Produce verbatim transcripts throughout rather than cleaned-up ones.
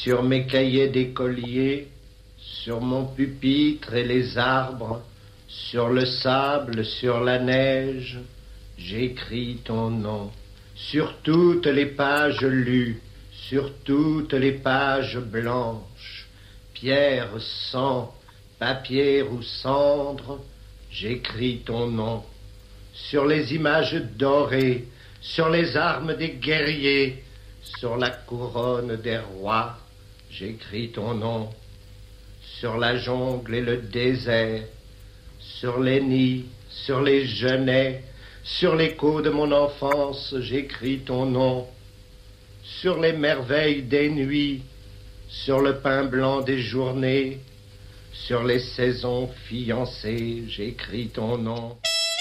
sur mes cahiers d'écolier, sur mon pupitre et les arbres, sur le sable, sur la neige, j'écris ton nom. Sur toutes les pages lues, sur toutes les pages blanches, pierre, sang, papier ou cendre, j'écris ton nom. Sur les images dorées, sur les armes des guerriers, sur la couronne des rois, j'écris ton nom. Sur la jungle et le désert, sur les nids, sur les genêts, sur l'écho de mon enfance, j'écris ton nom. Sur les merveilles des nuits, sur le pain blanc des journées, sur les saisons fiancées, j'écris ton nom.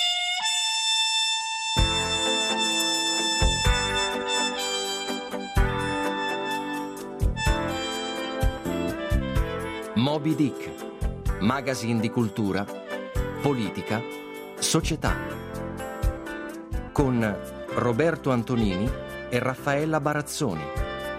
Moby Dick, magazine di cultura, politica, società, con Roberto Antonini e Raffaella Barazzoni.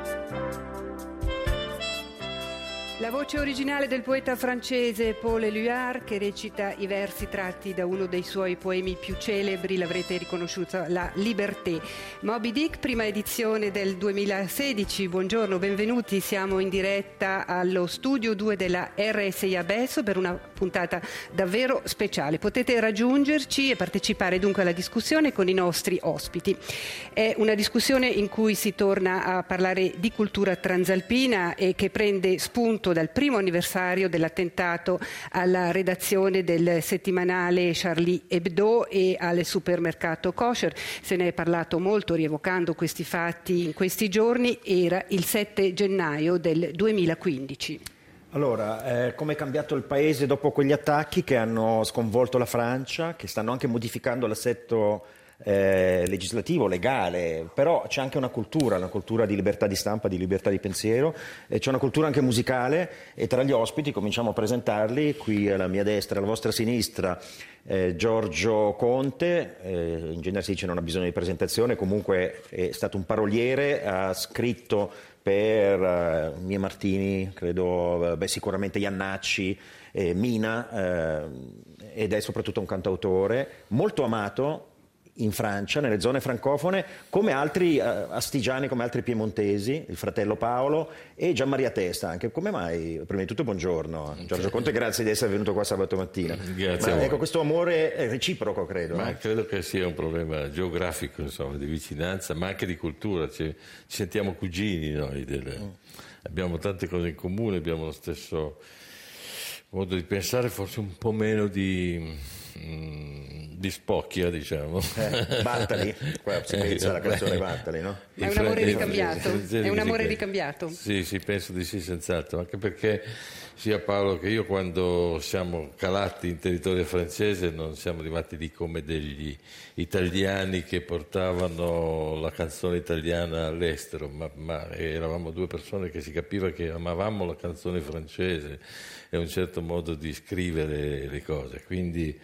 La voce originale del poeta francese Paul Éluard, che recita i versi tratti da uno dei suoi poemi più celebri, l'avrete riconosciuto, La Liberté. Moby Dick, prima edizione del duemilasedici. Buongiorno, benvenuti. Siamo in diretta allo studio due della R S I Abesso per una puntata davvero speciale. Potete raggiungerci e partecipare dunque alla discussione con i nostri ospiti. È una discussione in cui si torna a parlare di cultura transalpina e che prende spunto dal primo anniversario dell'attentato alla redazione del settimanale Charlie Hebdo e al supermercato kosher. Se ne è parlato molto rievocando questi fatti in questi giorni. Era il sette gennaio del duemilaquindici. Allora, eh, come è cambiato il paese dopo quegli attacchi che hanno sconvolto la Francia, che stanno anche modificando l'assetto Eh, legislativo, legale, però c'è anche una cultura, una cultura di libertà di stampa, di libertà di pensiero, e c'è una cultura anche musicale, e tra gli ospiti cominciamo a presentarli. Qui alla mia destra, alla vostra sinistra, eh, Giorgio Conte, eh, in genere si dice non ha bisogno di presentazione, comunque è stato un paroliere, ha scritto per uh, Mie Martini, credo, beh, sicuramente Iannacci, eh, Mina, eh, ed è soprattutto un cantautore molto amato in Francia, nelle zone francofone, come altri uh, astigiani, come altri piemontesi, il fratello Paolo e Gianmaria Testa anche. Come mai? Prima di tutto buongiorno Giorgio Conte, grazie di essere venuto qua sabato mattina. Grazie. Ma ecco, questo amore è reciproco, credo. Ma eh? credo che sia un problema geografico, insomma, di vicinanza, ma anche di cultura. Ci, ci sentiamo cugini noi, delle, mm. abbiamo tante cose in comune, abbiamo lo stesso modo di pensare, forse un po' meno di... di spocchia, diciamo. Eh, Bartali, qua si pensa alla canzone Bartali, no? Ma è un amore ricambiato, è un amore ricambiato. Sì, sì, penso di sì, senz'altro, anche perché sia Paolo che io, quando siamo calati in territorio francese, non siamo arrivati lì come degli italiani che portavano la canzone italiana all'estero, ma, ma eravamo due persone che si capiva che amavamo la canzone francese e un certo modo di scrivere le cose, quindi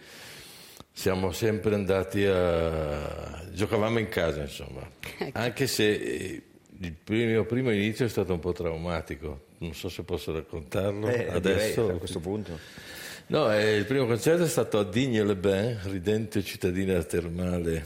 siamo sempre andati a... giocavamo in casa, insomma, anche se il mio primo inizio è stato un po' traumatico, non so se posso raccontarlo eh, adesso. Direi, a questo punto. No, eh, il primo concerto è stato a Digne-les-Bains, ridente cittadina termale,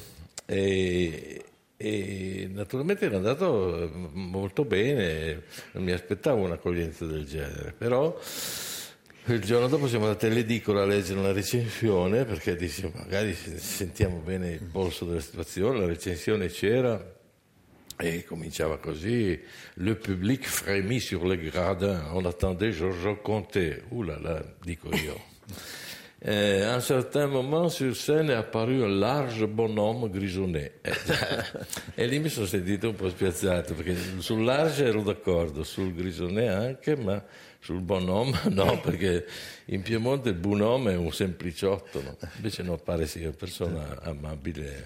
e, e naturalmente era andato molto bene, non mi aspettavo un'accoglienza del genere, però il giorno dopo siamo andati all'edicola a leggere una recensione, perché dicevo, magari sentiamo bene il polso della situazione. La recensione c'era e cominciava così: le public frémit sur les gradins, on attendait Giorgio Conte. Uh là là, dico io. Eh, à un certain moment sur scène è apparu un large bonhomme grisonné. Eh, e lì mi sono sentito un po' spiazzato, perché sul large ero d'accordo, sul grisonné anche, ma sul bonhomme no, perché in Piemonte il bonhomme è un sempliciotto, no? Invece no, pare sia una persona amabile.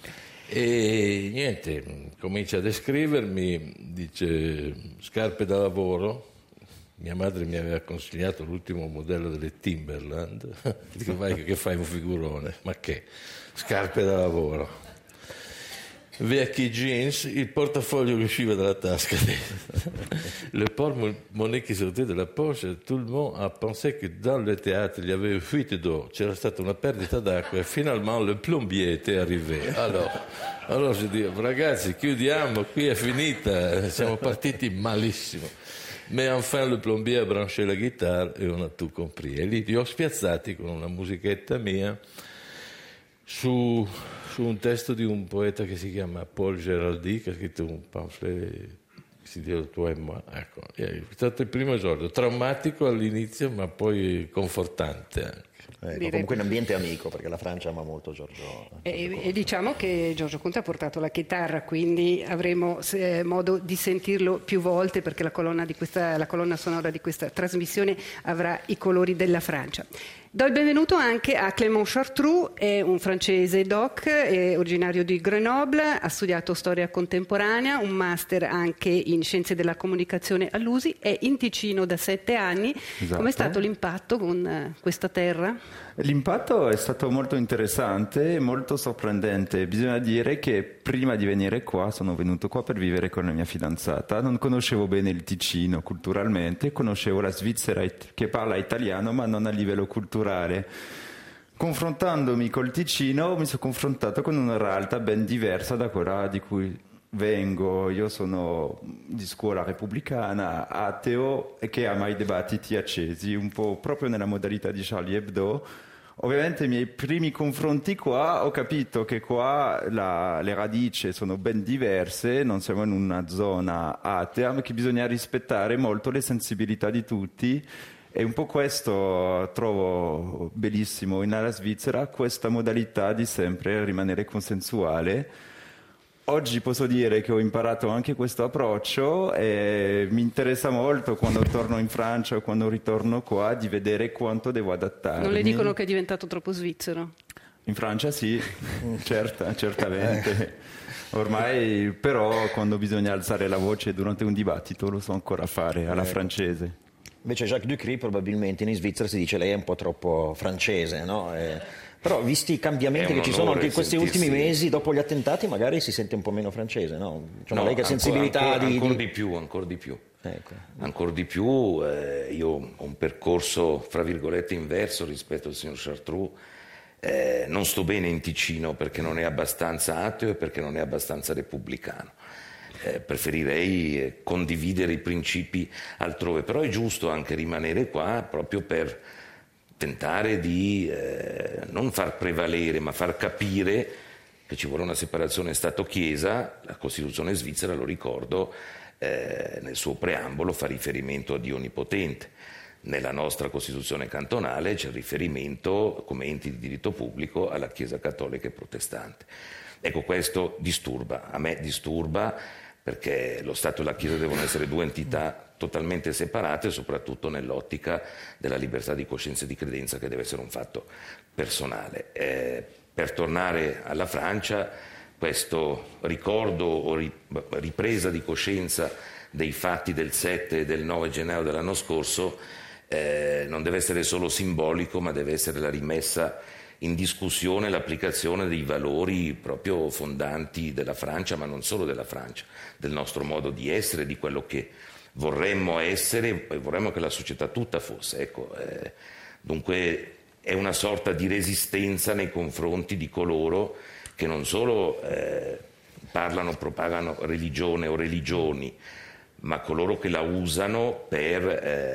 E niente, comincia a descrivermi, dice scarpe da lavoro. Mia madre mi aveva consigliato l'ultimo modello delle Timberland. Dico, vai che fai un figurone, ma che? Scarpe da lavoro. vecchi jeans, il portafoglio che usciva dalla tasca, le porte-monnaie qui sortaient de la poche. Tout le monde a pensé que dans le théâtre il y avait une fuite d'eau, c'era stata una perdita d'acqua e finalement le plombier était arrivé. Alors, allora je dis, ragazzi, chiudiamo, qui è finita, siamo partiti malissimo. Mais enfin le plombier a branché la chitarra e on a tout compris. E lì li ho spiazzati con una musichetta mia su, su un testo di un poeta che si chiama Paul Géraldy, che ha scritto un pamphlet che si intitola Toi et moi. Ecco, è stato il primo esordio, traumatico all'inizio ma poi confortante anche. Ecco, comunque un ambiente amico, perché la Francia ama molto Giorgio. E, e diciamo che Giorgio Conte ha portato la chitarra, quindi avremo eh, modo di sentirlo più volte, perché la colonna, di questa, la colonna sonora di questa trasmissione avrà i colori della Francia. Do il benvenuto anche a Clément Chartreux, è un francese doc, è originario di Grenoble, ha studiato storia contemporanea, un master anche in scienze della comunicazione all'U S I, è in Ticino da sette anni. Esatto. Com'è stato l'impatto con eh, questa terra? L'impatto è stato molto interessante e molto sorprendente. Bisogna dire che prima di venire qua sono venuto qua per vivere con la mia fidanzata. Non conoscevo bene il Ticino culturalmente, conoscevo la Svizzera che parla italiano ma non a livello culturale. Confrontandomi col Ticino mi sono confrontato con una realtà ben diversa da quella di cui vengo. Io sono di scuola repubblicana, ateo e che ama i dibattiti accesi, un po' proprio nella modalità di Charlie Hebdo. Ovviamente i miei primi confronti qua ho capito che qua la, le radici sono ben diverse, non siamo in una zona atea, ma che bisogna rispettare molto le sensibilità di tutti. E un po' questo trovo bellissimo nella Svizzera, questa modalità di sempre rimanere consensuale. Oggi posso dire che ho imparato anche questo approccio e mi interessa molto quando torno in Francia o quando ritorno qua di vedere quanto devo adattarmi. Non le dicono che è diventato troppo svizzero? In Francia sì, certa, certamente. Ormai però quando bisogna alzare la voce durante un dibattito lo so ancora fare alla francese. Invece Jacques Ducry probabilmente in Svizzera si dice lei è un po' troppo francese, no? Eh, però visti i cambiamenti che ci sono anche in questi sentirsi... ultimi mesi dopo gli attentati magari si sente un po' meno francese, no? Cioè, no, lei che ha sensibilità ancora, di... ancora di... di più, ancora di più. Ecco. Ancora di più, eh, io ho un percorso fra virgolette inverso rispetto al signor Chartreux. Eh, non sto bene in Ticino perché non è abbastanza ateo e perché non è abbastanza repubblicano. Eh, preferirei condividere i principi altrove, però è giusto anche rimanere qua proprio per tentare di eh, non far prevalere ma far capire che ci vuole una separazione Stato-Chiesa. La Costituzione svizzera, lo ricordo, eh, nel suo preambolo fa riferimento a Dio Onnipotente. Nella nostra Costituzione cantonale c'è il riferimento come enti di diritto pubblico alla Chiesa cattolica e protestante. Ecco, questo disturba, a me disturba, perché lo Stato e la Chiesa devono essere due entità totalmente separate, soprattutto nell'ottica della libertà di coscienza e di credenza, che deve essere un fatto personale. Eh, per tornare alla Francia, questo ricordo o ripresa di coscienza dei fatti del sette e del nove gennaio dell'anno scorso eh, non deve essere solo simbolico, ma deve essere la rimessa in discussione l'applicazione dei valori proprio fondanti della Francia, ma non solo della Francia, del nostro modo di essere, di quello che vorremmo essere e vorremmo che la società tutta fosse. Ecco, eh, dunque è una sorta di resistenza nei confronti di coloro che non solo eh, parlano, propagano religione o religioni, ma coloro che la usano per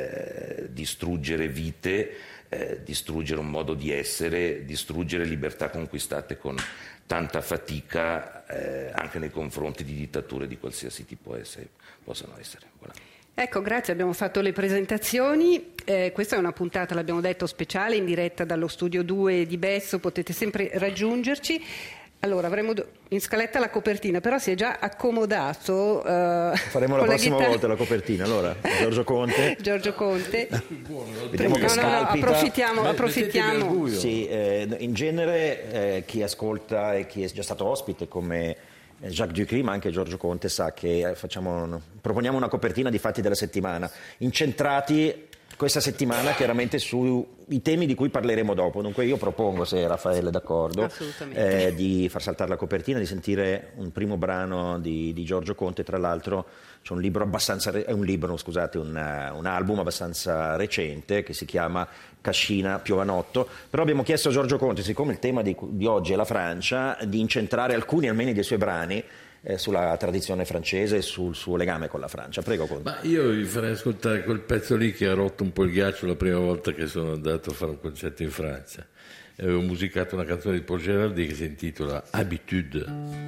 eh, distruggere vite, Eh, distruggere un modo di essere, distruggere libertà conquistate con tanta fatica eh, anche nei confronti di dittature di qualsiasi tipo essere, possano essere. Voilà. Ecco, grazie, abbiamo fatto le presentazioni. Eh, questa è una puntata, l'abbiamo detto, speciale in diretta dallo studio due di Besso, potete sempre raggiungerci. Allora, avremo in scaletta la copertina, però si è già accomodato. Uh, Faremo la prossima chitarra... volta la copertina. Allora, Giorgio Conte. Giorgio Conte. Vediamo che no, no, no, approfittiamo. Beh, approfittiamo. Sì, eh, in genere eh, chi ascolta e chi è già stato ospite come Jacques Ducry, ma anche Giorgio Conte, sa che facciamo, proponiamo una copertina di fatti della settimana, incentrati questa settimana chiaramente sui temi di cui parleremo dopo. Dunque io propongo, se Raffaele è d'accordo, eh, di far saltare la copertina, di sentire un primo brano di, di Giorgio Conte. Tra l'altro c'è un libro abbastanza, è un libro, scusate, un, un album abbastanza recente che si chiama Cascina Piovanotto. Però abbiamo chiesto a Giorgio Conte, siccome il tema di, di oggi è la Francia, di incentrare alcuni almeno dei suoi brani eh, sulla tradizione francese e sul suo legame con la Francia. Prego, Conte. Ma io vi farei ascoltare quel pezzo lì che ha rotto un po' il ghiaccio la prima volta che sono andato a fare un concerto in Francia. Avevo musicato una canzone di Paul Gérardy che si intitola Habitude.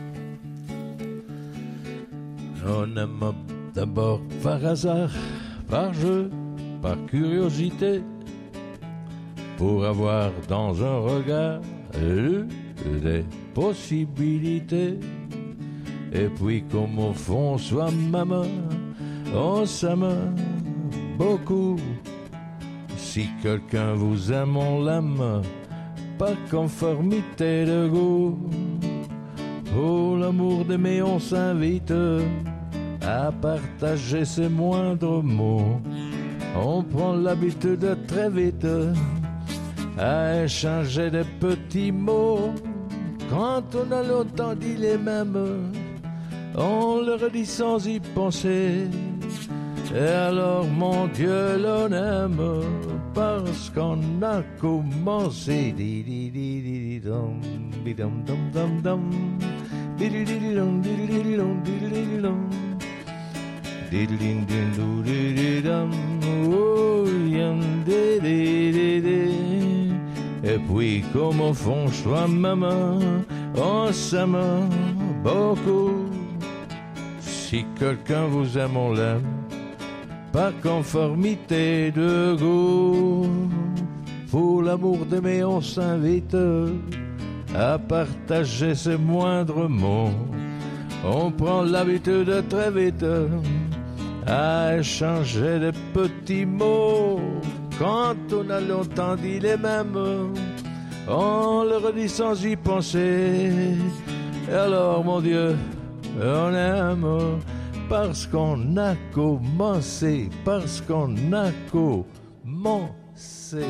On aime d'abord par hasard, par jeu, par curiosité, pour avoir dans un regard lu des possibilités. Et puis comme au fond soi-même, on s'aime beaucoup. Si quelqu'un vous aime, on l'aime, par conformité de goût. Pour l'amour d'aimer, on s'invite à partager ses moindres mots. On prend l'habitude très vite à échanger des petits mots. Quand on a longtemps dit les mêmes, on le redit sans y penser. Et alors mon Dieu l'on aime parce qu'on a commencé. Di di di di dum di dum dum dum dum di di di dum di di di dum di di di dum di di di di di di dum oh yam di di di di. Et puis comme au fond soi-même on s'aime beaucoup. Si quelqu'un vous aime, on l'aime, par conformité de goût. Pour l'amour d'aimer, on s'invite à partager ses moindres mots. On prend l'habitude très vite à échanger des petits mots. Quand on a longtemps dit les mêmes, on le redit sans y penser. Et alors, mon Dieu, on aime parce qu'on a commencé, parce qu'on a commencé.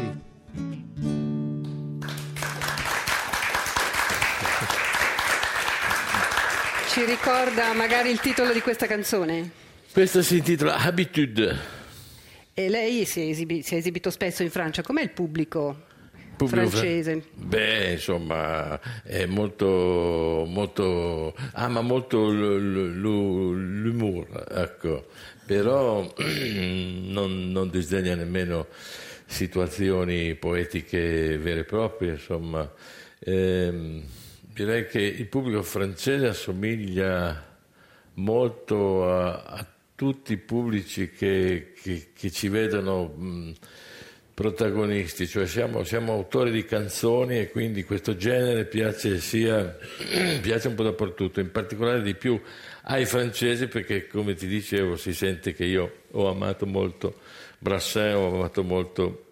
Ci ricorda magari il titolo di questa canzone? Questa si intitola Habitude. E lei si è, esibi- si è esibito spesso in Francia. Com'è il pubblico? Pubblico francese? Fra- Beh, insomma, è molto, molto, ama molto l- l- l'humour, ecco, però non, non disdegna nemmeno situazioni poetiche vere e proprie, insomma. Ehm, direi che il pubblico francese assomiglia molto a, a tutti i pubblici che, che, che ci vedono mh, protagonisti, cioè siamo, siamo autori di canzoni e quindi questo genere piace sia piace un po' dappertutto, in particolare di più ai francesi, perché come ti dicevo si sente che io ho amato molto Brassens, ho amato molto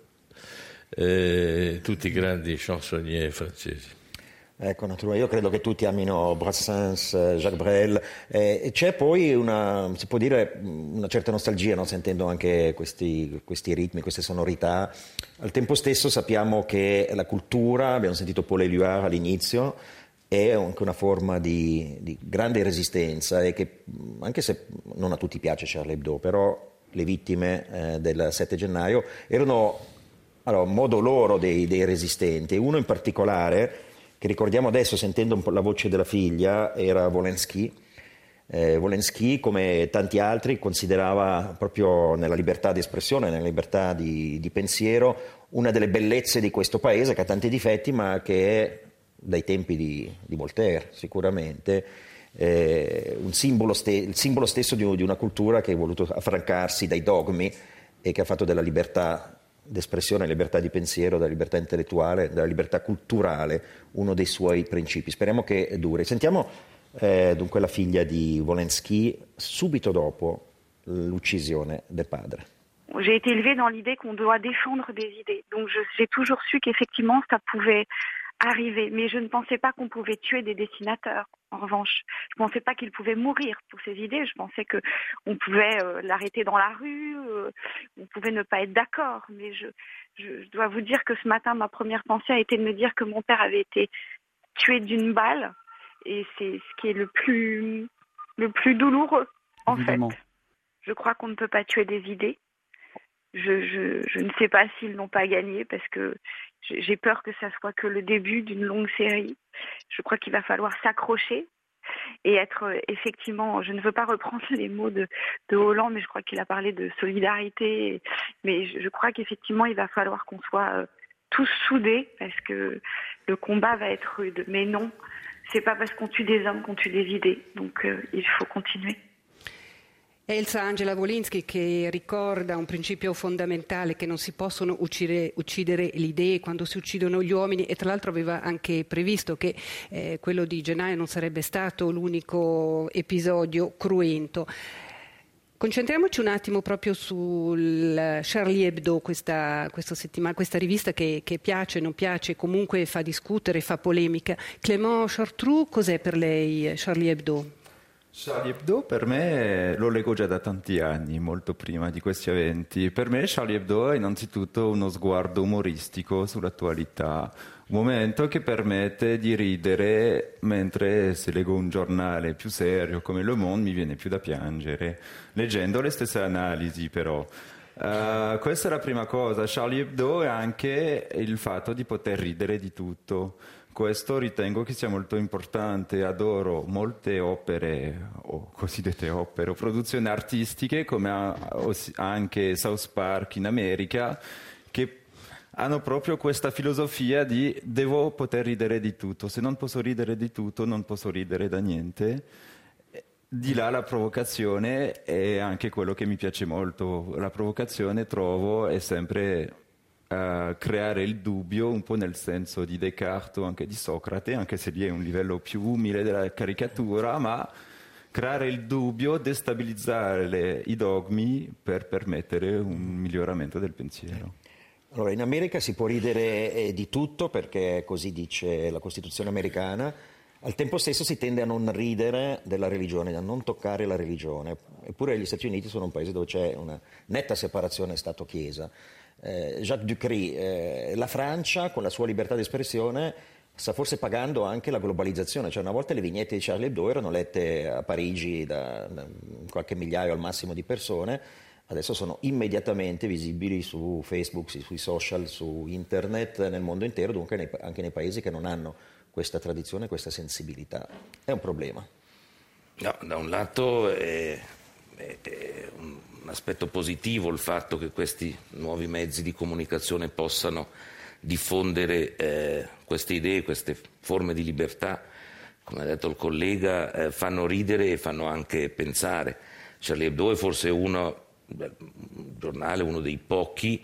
eh, tutti i grandi chansonnier francesi. Ecco, naturalmente, io credo che tutti amino Brassens, Jacques Brel, eh, e c'è poi una, si può dire, una certa nostalgia, no? Sentendo anche questi, questi ritmi, queste sonorità. Al tempo stesso sappiamo che la cultura, abbiamo sentito Paul Éluard all'inizio, è anche una forma di, di grande resistenza e che, anche se non a tutti piace Charlie Hebdo, però le vittime eh, del sette gennaio erano allora, un modo loro dei, dei resistenti, e uno in particolare che ricordiamo adesso sentendo un po' la voce della figlia era Wolenski. Eh, Wolenski, come tanti altri, considerava proprio nella libertà di espressione, nella libertà di, di pensiero, una delle bellezze di questo paese che ha tanti difetti, ma che è, dai tempi di, di Voltaire sicuramente, eh, un simbolo ste- il simbolo stesso di, di una cultura che ha voluto affrancarsi dai dogmi e che ha fatto della libertà d'espressione, libertà di pensiero, della libertà intellettuale, della libertà culturale, uno dei suoi principi. Speriamo che duri. Sentiamo eh, dunque la figlia di Wolenski subito dopo l'uccisione del padre. J'ai été élevée dans l'idée qu'on doit défendre des idées. Donc je, j'ai toujours su qu'effectivement ça pouvait arriver. Mais je ne pensais pas qu'on pouvait tuer des dessinateurs. En revanche, je ne pensais pas qu'il pouvait mourir pour ses idées. Je pensais qu'on pouvait euh, l'arrêter dans la rue, euh, on pouvait ne pas être d'accord. Mais je, je, je dois vous dire que ce matin, ma première pensée a été de me dire que mon père avait été tué d'une balle. Et c'est ce qui est le plus, le plus douloureux, en Évidemment. fait. Je crois qu'on ne peut pas tuer des idées. Je, je, je ne sais pas s'ils n'ont pas gagné parce que j'ai peur que ça soit que le début d'une longue série. Je crois qu'il va falloir s'accrocher et être effectivement, je ne veux pas reprendre les mots de, de Hollande, mais je crois qu'il a parlé de solidarité. Mais je, je crois qu'effectivement, il va falloir qu'on soit tous soudés parce que le combat va être rude. Mais non, c'est pas parce qu'on tue des hommes qu'on tue des idées. Donc euh, il faut continuer. Elsa Angela Wolinski che ricorda un principio fondamentale che non si possono uccidere, uccidere le idee quando si uccidono gli uomini e tra l'altro aveva anche previsto che eh, quello di gennaio non sarebbe stato l'unico episodio cruento. Concentriamoci un attimo proprio sul Charlie Hebdo, questa, questa, settimana, questa rivista che, che piace, non piace, comunque fa discutere, fa polemica. Clément Chartroux, cos'è per lei Charlie Hebdo? Charlie Hebdo per me lo leggo già da tanti anni, molto prima di questi eventi. Per me Charlie Hebdo è innanzitutto uno sguardo umoristico sull'attualità, un momento che permette di ridere mentre se leggo un giornale più serio come Le Monde mi viene più da piangere, leggendo le stesse analisi però. Uh, questa è la prima cosa. Charlie Hebdo è anche il fatto di poter ridere di tutto. Questo ritengo che sia molto importante. Adoro molte opere, o cosiddette opere, o produzioni artistiche, come anche South Park in America, che hanno proprio questa filosofia di devo poter ridere di tutto. Se non posso ridere di tutto, non posso ridere da niente. Di là la provocazione è anche quello che mi piace molto. La provocazione, trovo, è sempre Uh, creare il dubbio, un po' nel senso di Descartes o anche di Socrate, anche se lì è un livello più umile della caricatura, ma creare il dubbio, destabilizzare le, i dogmi per permettere un miglioramento del pensiero. Allora, in America si può ridere eh, di tutto perché così dice la Costituzione americana. Al tempo stesso si tende a non ridere della religione, a non toccare la religione. Eppure gli Stati Uniti sono un paese dove c'è una netta separazione Stato-Chiesa. Eh, Jacques Ducry, eh, la Francia con la sua libertà di espressione sta forse pagando anche la globalizzazione, cioè una volta le vignette di Charlie Hebdo erano lette a Parigi da, da qualche migliaio al massimo di persone, adesso sono immediatamente visibili su Facebook, sui social, su internet nel mondo intero, dunque nei, anche nei paesi che non hanno questa tradizione, questa sensibilità. È un problema. No, da un lato è, è, è un un aspetto positivo il fatto che questi nuovi mezzi di comunicazione possano diffondere eh, queste idee, queste forme di libertà, come ha detto il collega, eh, fanno ridere e fanno anche pensare. Charlie Hebdo è forse uno, beh, un giornale, uno dei pochi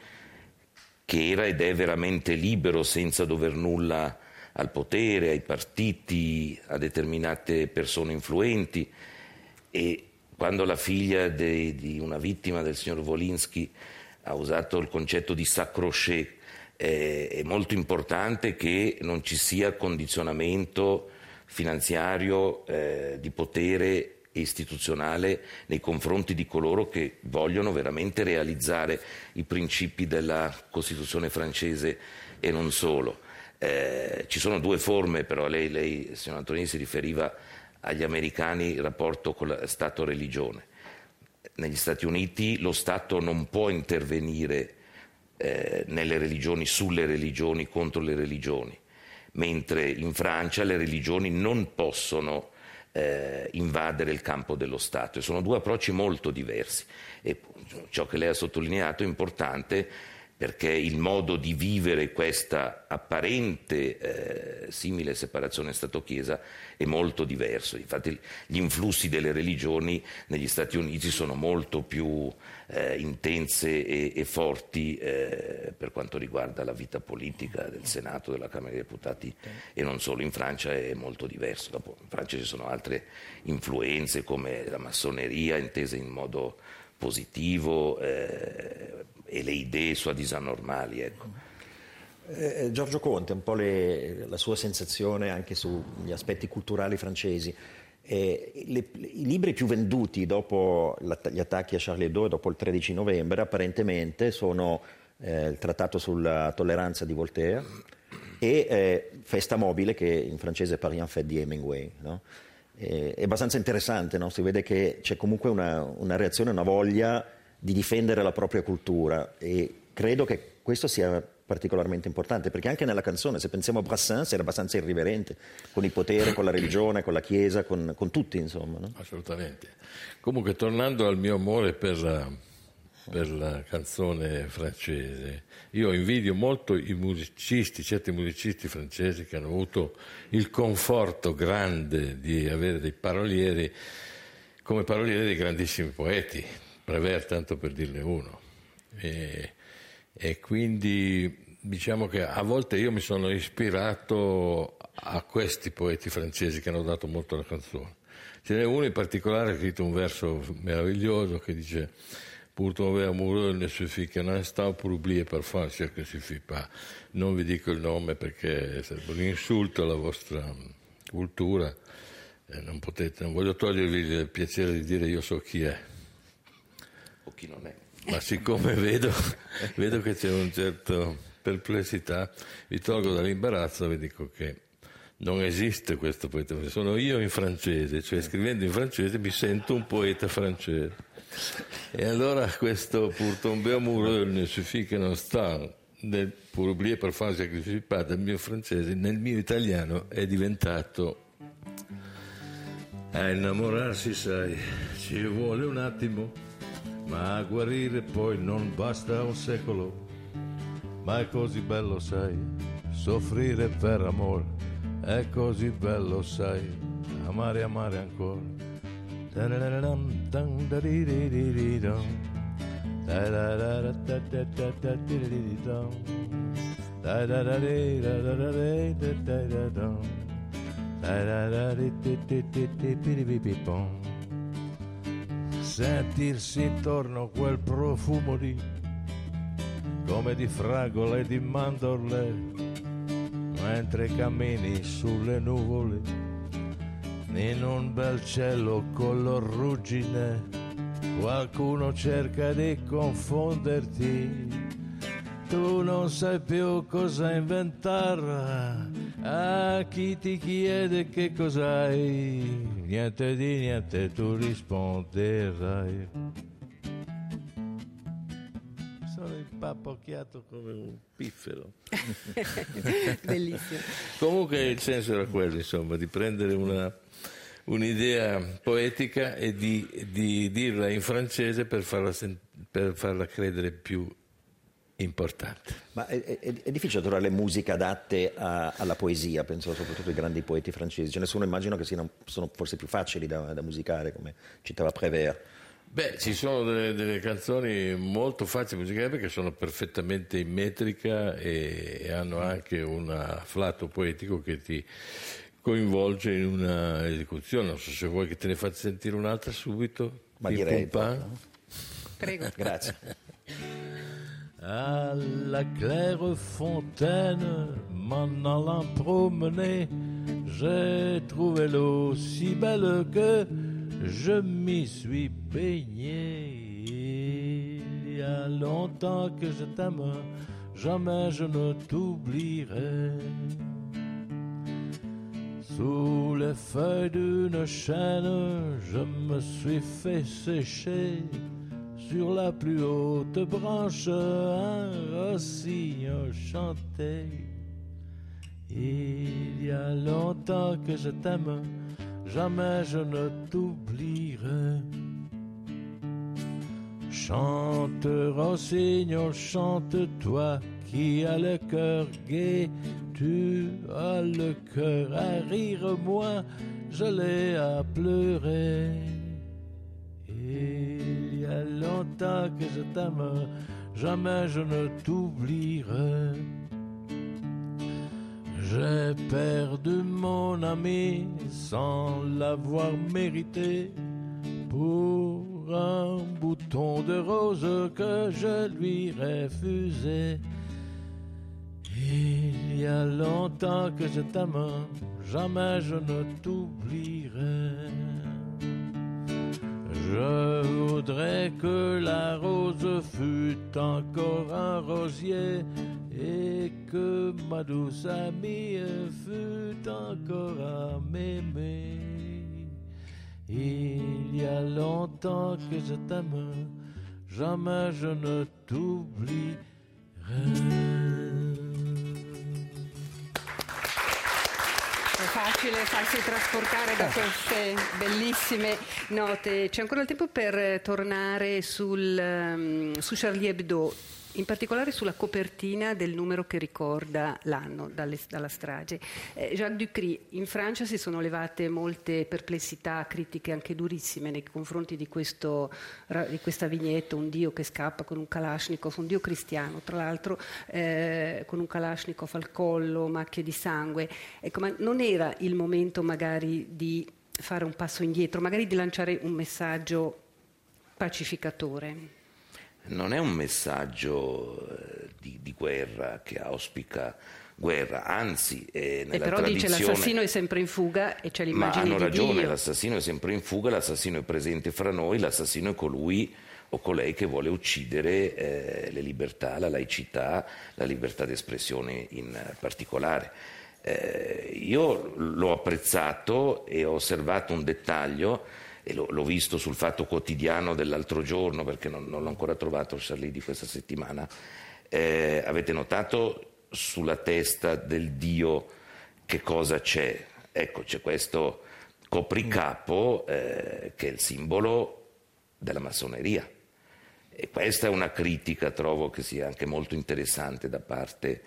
che era ed è veramente libero senza dover nulla al potere, ai partiti, a determinate persone influenti. E quando la figlia de, di una vittima del signor Wolinski ha usato il concetto di sacroché, eh, è molto importante che non ci sia condizionamento finanziario, eh, di potere istituzionale nei confronti di coloro che vogliono veramente realizzare i principi della Costituzione francese e non solo. Eh, ci sono due forme, però lei, lei signor Antonini, si riferiva agli americani il rapporto con Stato-religione. Negli Stati Uniti lo Stato non può intervenire eh, nelle religioni, sulle religioni, contro le religioni, mentre in Francia le religioni non possono eh, invadere il campo dello Stato. E sono due approcci molto diversi. E ciò che lei ha sottolineato è importante, perché il modo di vivere questa apparente eh, simile separazione Stato-Chiesa è molto diverso. Infatti gli influssi delle religioni negli Stati Uniti sono molto più eh, intense e, e forti eh, per quanto riguarda la vita politica del Senato, della Camera dei Deputati e non solo. In Francia è molto diverso. Dopo, in Francia ci sono altre influenze come la massoneria intesa in modo positivo, eh, e le idee soi-disant normali, ecco. Eh, Giorgio Conte, un po' le, la sua sensazione anche sugli aspetti culturali francesi. Eh, le, I libri più venduti dopo gli attacchi a Charlie Hebdo, dopo il tredici novembre, apparentemente sono eh, il trattato sulla tolleranza di Voltaire e eh, Festa mobile, che in francese è Paris en fête di Hemingway, no? Eh, è abbastanza interessante, no? Si vede che c'è comunque una, una reazione, una voglia di difendere la propria cultura, e credo che questo sia particolarmente importante, perché anche nella canzone, se pensiamo a Brassens, era abbastanza irriverente con il potere, con la religione, con la Chiesa, con, con tutti, insomma, no? Assolutamente. Comunque, tornando al mio amore per la, per la canzone francese, io invidio molto i musicisti, certi musicisti francesi che hanno avuto il conforto grande di avere dei parolieri come parolieri dei grandissimi poeti, Prévert, tanto per dirne uno. E, E quindi diciamo che a volte io mi sono ispirato a questi poeti francesi che hanno dato molto alla canzone. Ce n'è uno in particolare che ha scritto un verso meraviglioso che dice: Pour tomber amoureux ne suffit qu'un instant, pour oublier parfois ce que suffit pas. Non vi dico il nome perché sarebbe un insulto alla vostra cultura, eh, non potete, non voglio togliervi il piacere di dire io so chi è. O chi non è. Ma siccome vedo, vedo che c'è una certa perplessità, vi tolgo dall'imbarazzo e vi dico che non esiste questo poeta. Sono io in francese, cioè scrivendo in francese mi sento un poeta francese. E allora questo pour tomber amoureux ne suffit qu'un instant, pour oublier parfois ce que je suis pas, del mio francese, nel mio italiano è diventato: a innamorarsi, sai, ci vuole un attimo, ma a guarire poi non basta un secolo. Ma è così bello, sai, soffrire per amore, è così bello, sai, amare, amare ancora. Sentirsi intorno quel profumo di, come di fragole e di mandorle, mentre cammini sulle nuvole in un bel cielo color ruggine. Qualcuno cerca di confonderti, tu non sai più cosa inventare. A chi ti chiede che cos'hai, niente di niente tu risponderai. Sono impapocchiato come un piffero. Bellissimo. Comunque il senso era quello, insomma, di prendere una, un'idea poetica e di, di dirla in francese per farla, per farla credere più importante. Ma è, è, è difficile trovare le musiche adatte a, alla poesia, penso soprattutto ai grandi poeti francesi. Ce ne sono, immagino che siano, sono forse più facili da, da musicare, come citava Prévert. Beh, ci sono delle, delle canzoni molto facili da musicare perché sono perfettamente in metrica e, e hanno anche un afflato poetico che ti coinvolge in una esecuzione. Non so se vuoi che te ne faccia sentire un'altra subito. Ma direi. No? Prego. Grazie. À la claire fontaine, m'en allant promener, j'ai trouvé l'eau si belle que je m'y suis baigné. Il y a longtemps que je t'aime, jamais je ne t'oublierai. Sous les feuilles d'une chêne, je me suis fait sécher. Sur la plus haute branche, un rossignol chantait. Il y a longtemps que je t'aime, jamais je ne t'oublierai. Chante, rossignol, chante, toi qui as le cœur gai. Tu as le cœur à rire, moi je l'ai à pleurer. Il y a longtemps que je t'aime, jamais je ne t'oublierai. J'ai perdu mon ami sans l'avoir mérité pour un bouton de rose que je lui refusais. Il y a longtemps que je t'aime, jamais je ne t'oublierai. Je voudrais que la rose fût encore un rosier et que ma douce amie fût encore à m'aimer. Il y a longtemps que je t'aime, jamais je ne t'oublierai. È facile farsi trasportare da queste bellissime note. C'è ancora il tempo per tornare sul, um, su Charlie Hebdo, in particolare sulla copertina del numero che ricorda l'anno dalle, dalla strage. Eh, Jacques Ducry, in Francia si sono levate molte perplessità, critiche anche durissime nei confronti di, questo, di questa vignetta, un dio che scappa con un Kalashnikov, un dio cristiano tra l'altro, eh, con un Kalashnikov al collo, macchie di sangue. Ecco, ma non era il momento magari di fare un passo indietro, magari di lanciare un messaggio pacificatore? Non è un messaggio eh, di, di guerra che auspica guerra, anzi è nella e però tradizione... dice l'assassino è sempre in fuga e c'è l'immagine di Dio. Ma hanno ragione, l'assassino è sempre in fuga, l'assassino è presente fra noi, l'assassino è colui o colei che vuole uccidere eh, le libertà, la laicità, la libertà d'espressione in particolare. Eh, io l'ho apprezzato e ho osservato un dettaglio, e l'ho, l'ho visto sul Fatto Quotidiano dell'altro giorno, perché non, non l'ho ancora trovato il Charlie di questa settimana. Eh, avete notato sulla testa del Dio che cosa c'è? Ecco, c'è questo copricapo eh, che è il simbolo della massoneria. E questa è una critica, trovo che sia anche molto interessante da parte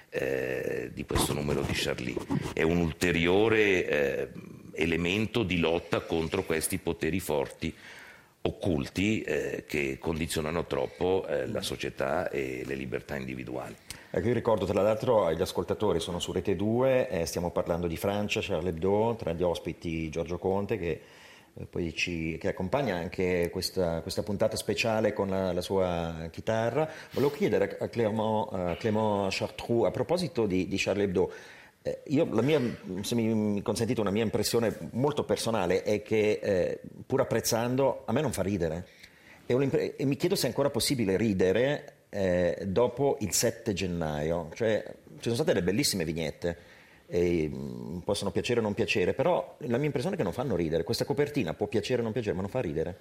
eh, di questo numero di Charlie. È un ulteriore eh, elemento di lotta contro questi poteri forti occulti eh, che condizionano troppo eh, la società e le libertà individuali. Ecco, io ricordo tra l'altro agli ascoltatori, sono su Rete due, eh, stiamo parlando di Francia, Charlie Hebdo, tra gli ospiti Giorgio Conte che eh, poi ci che accompagna anche questa, questa puntata speciale con la, la sua chitarra. Volevo chiedere a Clément, a Clément Chartroux, a proposito di, di Charlie Hebdo, eh, io, la mia, se mi consentite una mia impressione molto personale è che eh, pur apprezzando, a me non fa ridere e, e mi chiedo se è ancora possibile ridere Eh, dopo il sette gennaio, cioè ci sono state delle bellissime vignette, e, mh, possono piacere o non piacere, però la mia impressione è che non fanno ridere. Questa copertina può piacere o non piacere, ma non fa ridere.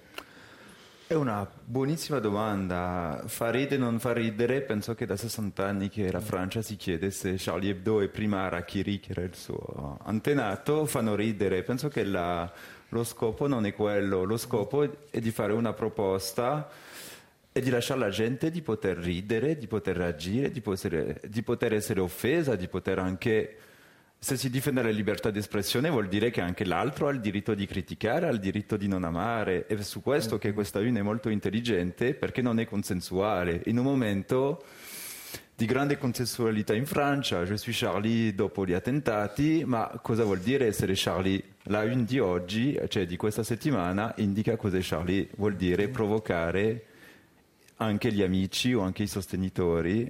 È una buonissima domanda. Fa ridere o non fa ridere? Penso che da sessanta anni che la Francia si chiede se Charlie Hebdo e prima Harakiri, che era il suo antenato, fanno ridere. Penso che la, lo scopo non è quello, lo scopo è di fare una proposta e di lasciare la gente di poter ridere, di poter reagire, di poter, di poter essere offesa, di poter anche... Se si difende la libertà di espressione vuol dire che anche l'altro ha il diritto di criticare, ha il diritto di non amare. È su questo che questa unione è molto intelligente, perché non è consensuale. In un momento di grande consensualità in Francia, je suis Charlie dopo gli attentati, ma cosa vuol dire essere Charlie? La une di oggi, cioè di questa settimana, indica cos'è Charlie. Vuol dire provocare anche gli amici o anche i sostenitori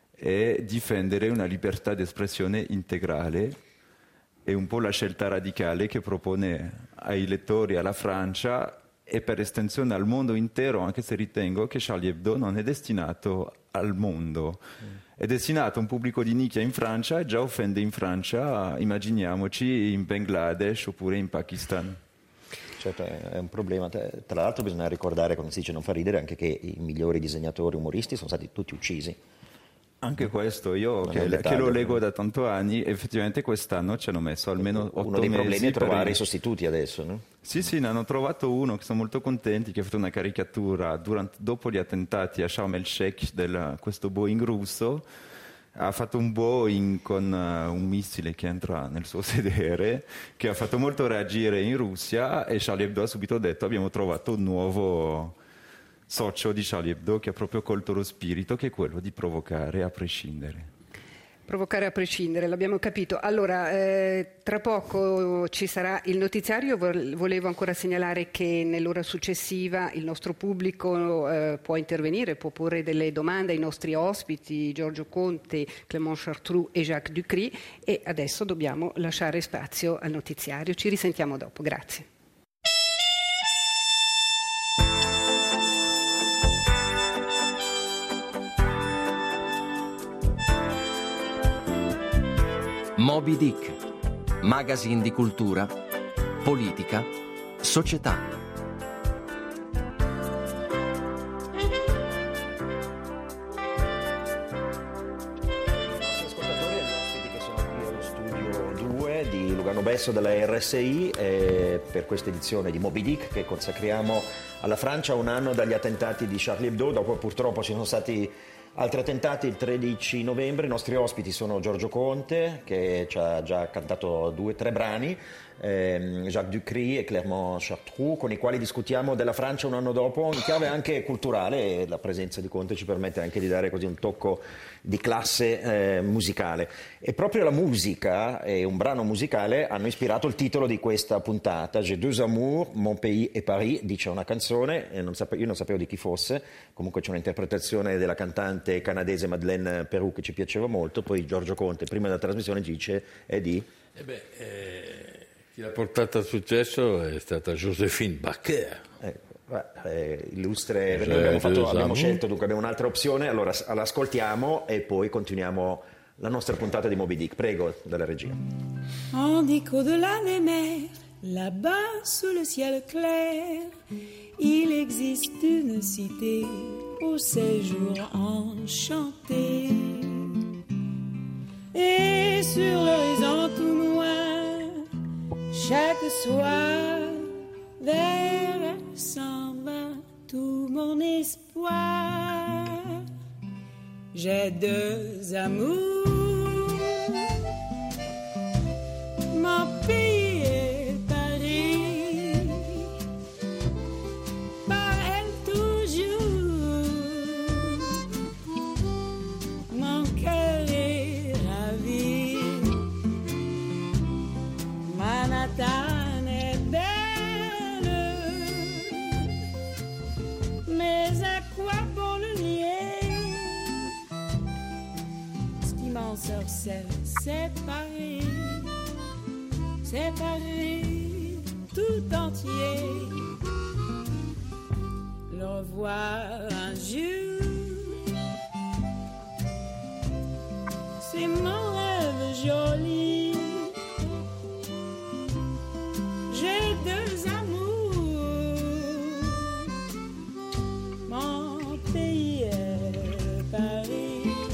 e difendere una libertà di espressione integrale. È un po' la scelta radicale che propone ai lettori, alla Francia e per estensione al mondo intero, anche se ritengo che Charlie Hebdo non è destinato al mondo. Mm. È destinato a un pubblico di nicchia in Francia e già offende in Francia, immaginiamoci in Bangladesh oppure in Pakistan. Certo, è un problema. Tra l'altro bisogna ricordare, quando si dice non fa ridere, anche che i migliori disegnatori umoristi sono stati tutti uccisi. Anche questo, io che, che lo leggo da tanto anni, effettivamente quest'anno ci hanno messo almeno otto mesi. Uno dei problemi è trovare per... i sostituti adesso, no? Sì, sì, ne hanno trovato uno, che sono molto contenti, che ha fatto una caricatura durante, dopo gli attentati a Sharm el-Sheikh di questo Boeing russo. Ha fatto un Boeing con uh, un missile che entra nel suo sedere, che ha fatto molto reagire in Russia, e Charlie Hebdo ha subito detto abbiamo trovato un nuovo socio di Charlie Hebdo che ha proprio colto lo spirito, che è quello di provocare a prescindere. provocare a prescindere, l'abbiamo capito. Allora, eh, tra poco ci sarà il notiziario. Volevo ancora segnalare che nell'ora successiva il nostro pubblico eh, può intervenire, può porre delle domande ai nostri ospiti, Giorgio Conte, Clément Chartroux e Jacques Ducry, e adesso dobbiamo lasciare spazio al notiziario. Ci risentiamo dopo. Grazie. Moby Dick, magazine di cultura, politica, società. Di Lugano Besso della R S I eh, per questa edizione di Moby Dick che consacriamo alla Francia un anno dagli attentati di Charlie Hebdo. Dopo purtroppo ci sono stati altri attentati il tredici novembre. I nostri ospiti sono Giorgio Conte, che ci ha già cantato due o tre brani, ehm, Jacques Ducry e Clément Chartroux, con i quali discutiamo della Francia un anno dopo in chiave anche culturale, e la presenza di Conte ci permette anche di dare così un tocco di classe eh, musicale. E proprio la musica e un brano musicale hanno ispirato il titolo di questa puntata. J'ai deux amours, mon pays et Paris, dice una canzone, e non sape- io non sapevo di chi fosse, comunque c'è un'interpretazione della cantante canadese Madeleine Peroux che ci piaceva molto. Poi Giorgio Conte prima della trasmissione dice è di... Eh beh, eh, chi l'ha portata al successo è stata Joséphine Baker. Ecco. Eh, illustre, noi abbiamo, fatto, abbiamo scelto, dunque abbiamo un'altra opzione, allora l'ascoltiamo e poi continuiamo la nostra puntata di Moby Dick. Prego, dalla regia. On dit qu'au-delà des mers, là-bas sous le ciel clair, il existe une cité au séjour enchanté. Et sur l'horizon tout noir, chaque soir, vers elle s'en va tout mon espoir. J'ai deux amours, mon pays est Paris, par elle toujours, mon cœur est ravi. Manhattan est belle, mais à quoi bon le nier? Ce qui m'ensorcelle, c'est Paris, c'est Paris tout entier. Le revoir un jour, c'est mon rêve joli. J'ai deux amours, mon pays est Paris.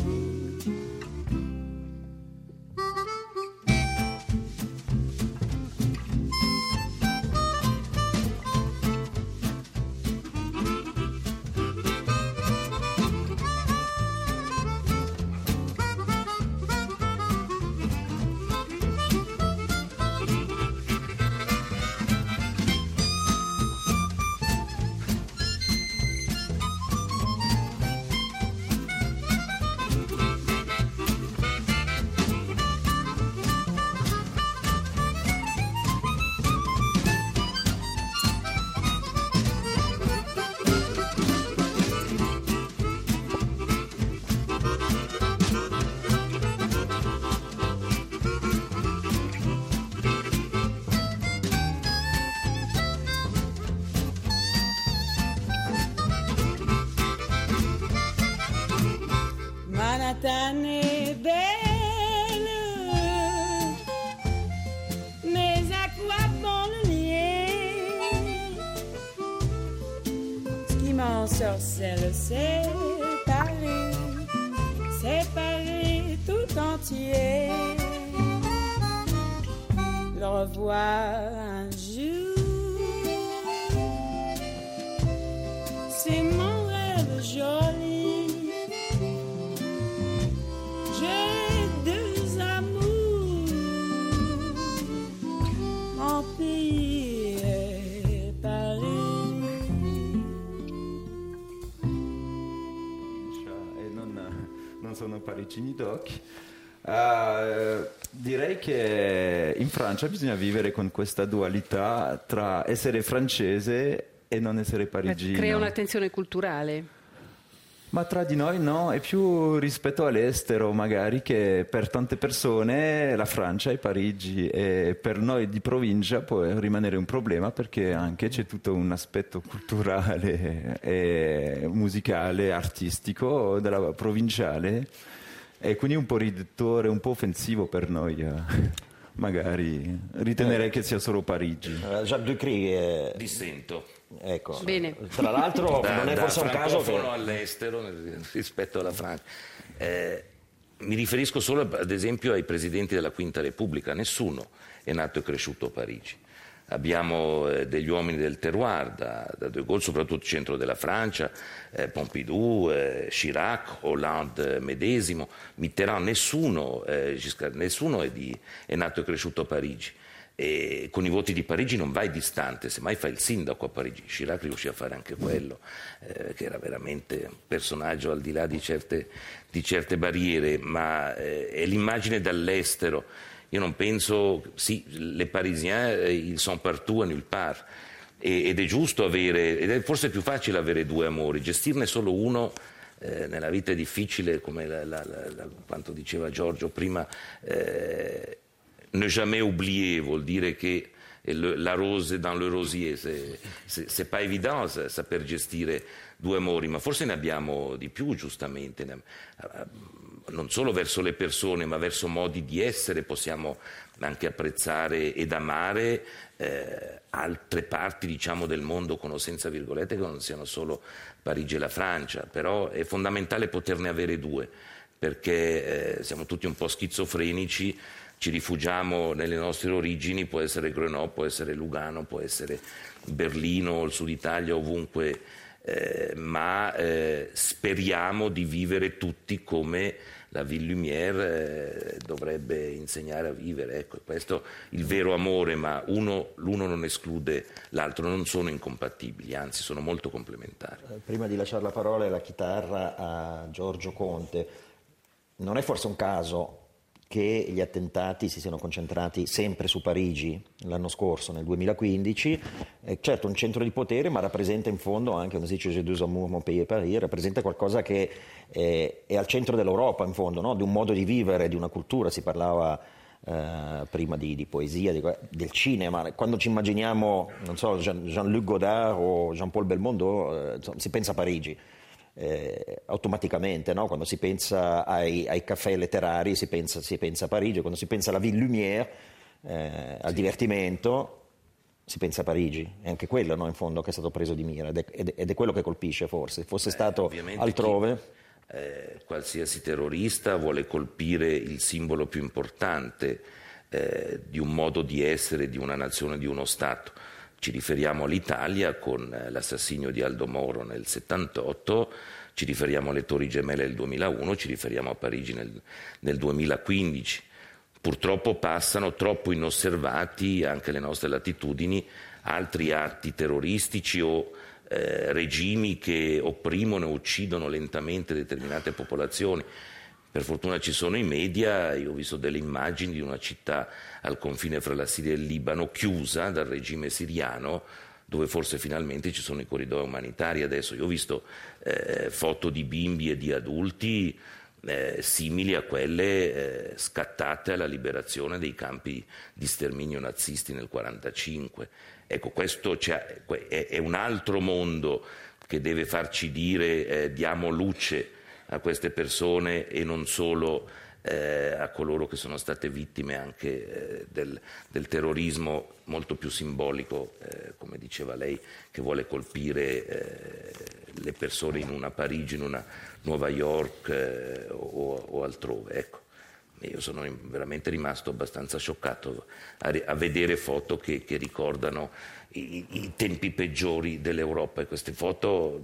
Manhattan est belle, mais à quoi bon le nier? Ce qui m'ensorcelle, c'est Paris, c'est Paris tout entier. Le revoir un jour, c'est mon rêve joli. J'ai deux amours, mon pays est Paris. E non, non sono parigini d'occhi. Uh, direi che in Francia bisogna vivere con questa dualità tra essere francese e non essere parigino. Crea una tensione culturale. Ma tra di noi no, è più rispetto all'estero magari, che per tante persone la Francia è Parigi, e per noi di provincia può rimanere un problema, perché anche c'è tutto un aspetto culturale e musicale, artistico della provinciale, e quindi un po' riduttore, un po' offensivo per noi. Magari ritenerei che sia solo Parigi. Uh, Jacques Ducry eh... dissento. Ecco. Bene. Tra l'altro da, non è forse un caso che... all'estero rispetto alla Francia. Eh, mi riferisco solo ad esempio ai presidenti della Quinta Repubblica. Nessuno è nato e cresciuto a Parigi. Abbiamo eh, degli uomini del terroir, da, da De Gaulle, soprattutto centro della Francia, eh, Pompidou, eh, Chirac, Hollande medesimo, Mitterrand. Nessuno, eh, Giscard, nessuno è, di, è nato e cresciuto a Parigi. E con i voti di Parigi non vai distante, semmai fai il sindaco a Parigi. Chirac riuscì a fare anche quello, eh, che era veramente un personaggio al di là di certe, di certe barriere, ma eh, è l'immagine dall'estero. Io non penso, sì, les Parisiens, ils sont partout et nulle part, e, ed è giusto avere, ed è forse più facile avere due amori, gestirne solo uno. Eh, nella vita è difficile, come la, la, la, la, quanto diceva Giorgio prima. eh, Ne jamais oublier vuol dire che la rose dans le rosier, c'est, c'est, c'est pas évident saper gestire due amori, ma forse ne abbiamo di più, giustamente, non solo verso le persone ma verso modi di essere. Possiamo anche apprezzare ed amare eh, altre parti, diciamo, del mondo, con o senza virgolette, che non siano solo Parigi e la Francia, però è fondamentale poterne avere due, perché eh, siamo tutti un po' schizofrenici. Ci rifugiamo nelle nostre origini, può essere Grenoble, può essere Lugano, può essere Berlino, il Sud Italia, ovunque, eh, ma eh, speriamo di vivere tutti come la Ville Lumière eh, dovrebbe insegnare a vivere. Ecco, questo è il vero amore, ma uno, l'uno non esclude l'altro, non sono incompatibili, anzi sono molto complementari. Prima di lasciare la parola e la chitarra a Giorgio Conte, non è forse un caso che gli attentati si siano concentrati sempre su Parigi l'anno scorso, nel duemilaquindici? Eh, certo, un centro di potere, ma rappresenta in fondo anche, come si dice, J'ai deux amours, mon pays et Paris, rappresenta qualcosa che eh, è al centro dell'Europa, in fondo, no? Di un modo di vivere, di una cultura. Si parlava eh, prima di, di poesia, di, del cinema. Quando ci immaginiamo, non so, Jean, Jean-Luc Godard o Jean-Paul Belmondo, eh, insomma, si pensa a Parigi. Eh, automaticamente, no? Quando si pensa ai, ai caffè letterari si pensa, si pensa a Parigi, quando si pensa alla Ville Lumière, eh, al divertimento, si pensa a Parigi. È anche quello, no, in fondo, che è stato preso di mira, ed è, ed è quello che colpisce. Forse fosse stato eh, altrove chi, eh, qualsiasi terrorista vuole colpire il simbolo più importante eh, di un modo di essere, di una nazione, di uno Stato. Ci riferiamo all'Italia con l'assassinio di Aldo Moro nel settantotto, ci riferiamo alle Torri Gemelle del duemilauno, ci riferiamo a Parigi nel, nel duemilaquindici. Purtroppo passano troppo inosservati anche alle nostre latitudini altri atti terroristici o eh, regimi che opprimono e uccidono lentamente determinate popolazioni. Per fortuna ci sono i media. Io ho visto delle immagini di una città al confine fra la Siria e il Libano chiusa dal regime siriano, dove forse finalmente ci sono i corridoi umanitari adesso. Io ho visto eh, foto di bimbi e di adulti eh, simili a quelle eh, scattate alla liberazione dei campi di sterminio nazisti nel millenovecentoquarantacinque. Ecco, questo è, è un altro mondo che deve farci dire eh, diamo luce a queste persone e non solo eh, a coloro che sono state vittime anche eh, del, del terrorismo molto più simbolico, eh, come diceva lei, che vuole colpire eh, le persone in una Parigi, in una Nuova York eh, o, o altrove. Ecco. Io sono veramente rimasto abbastanza scioccato a, a vedere foto che, che ricordano i, i tempi peggiori dell'Europa, e queste foto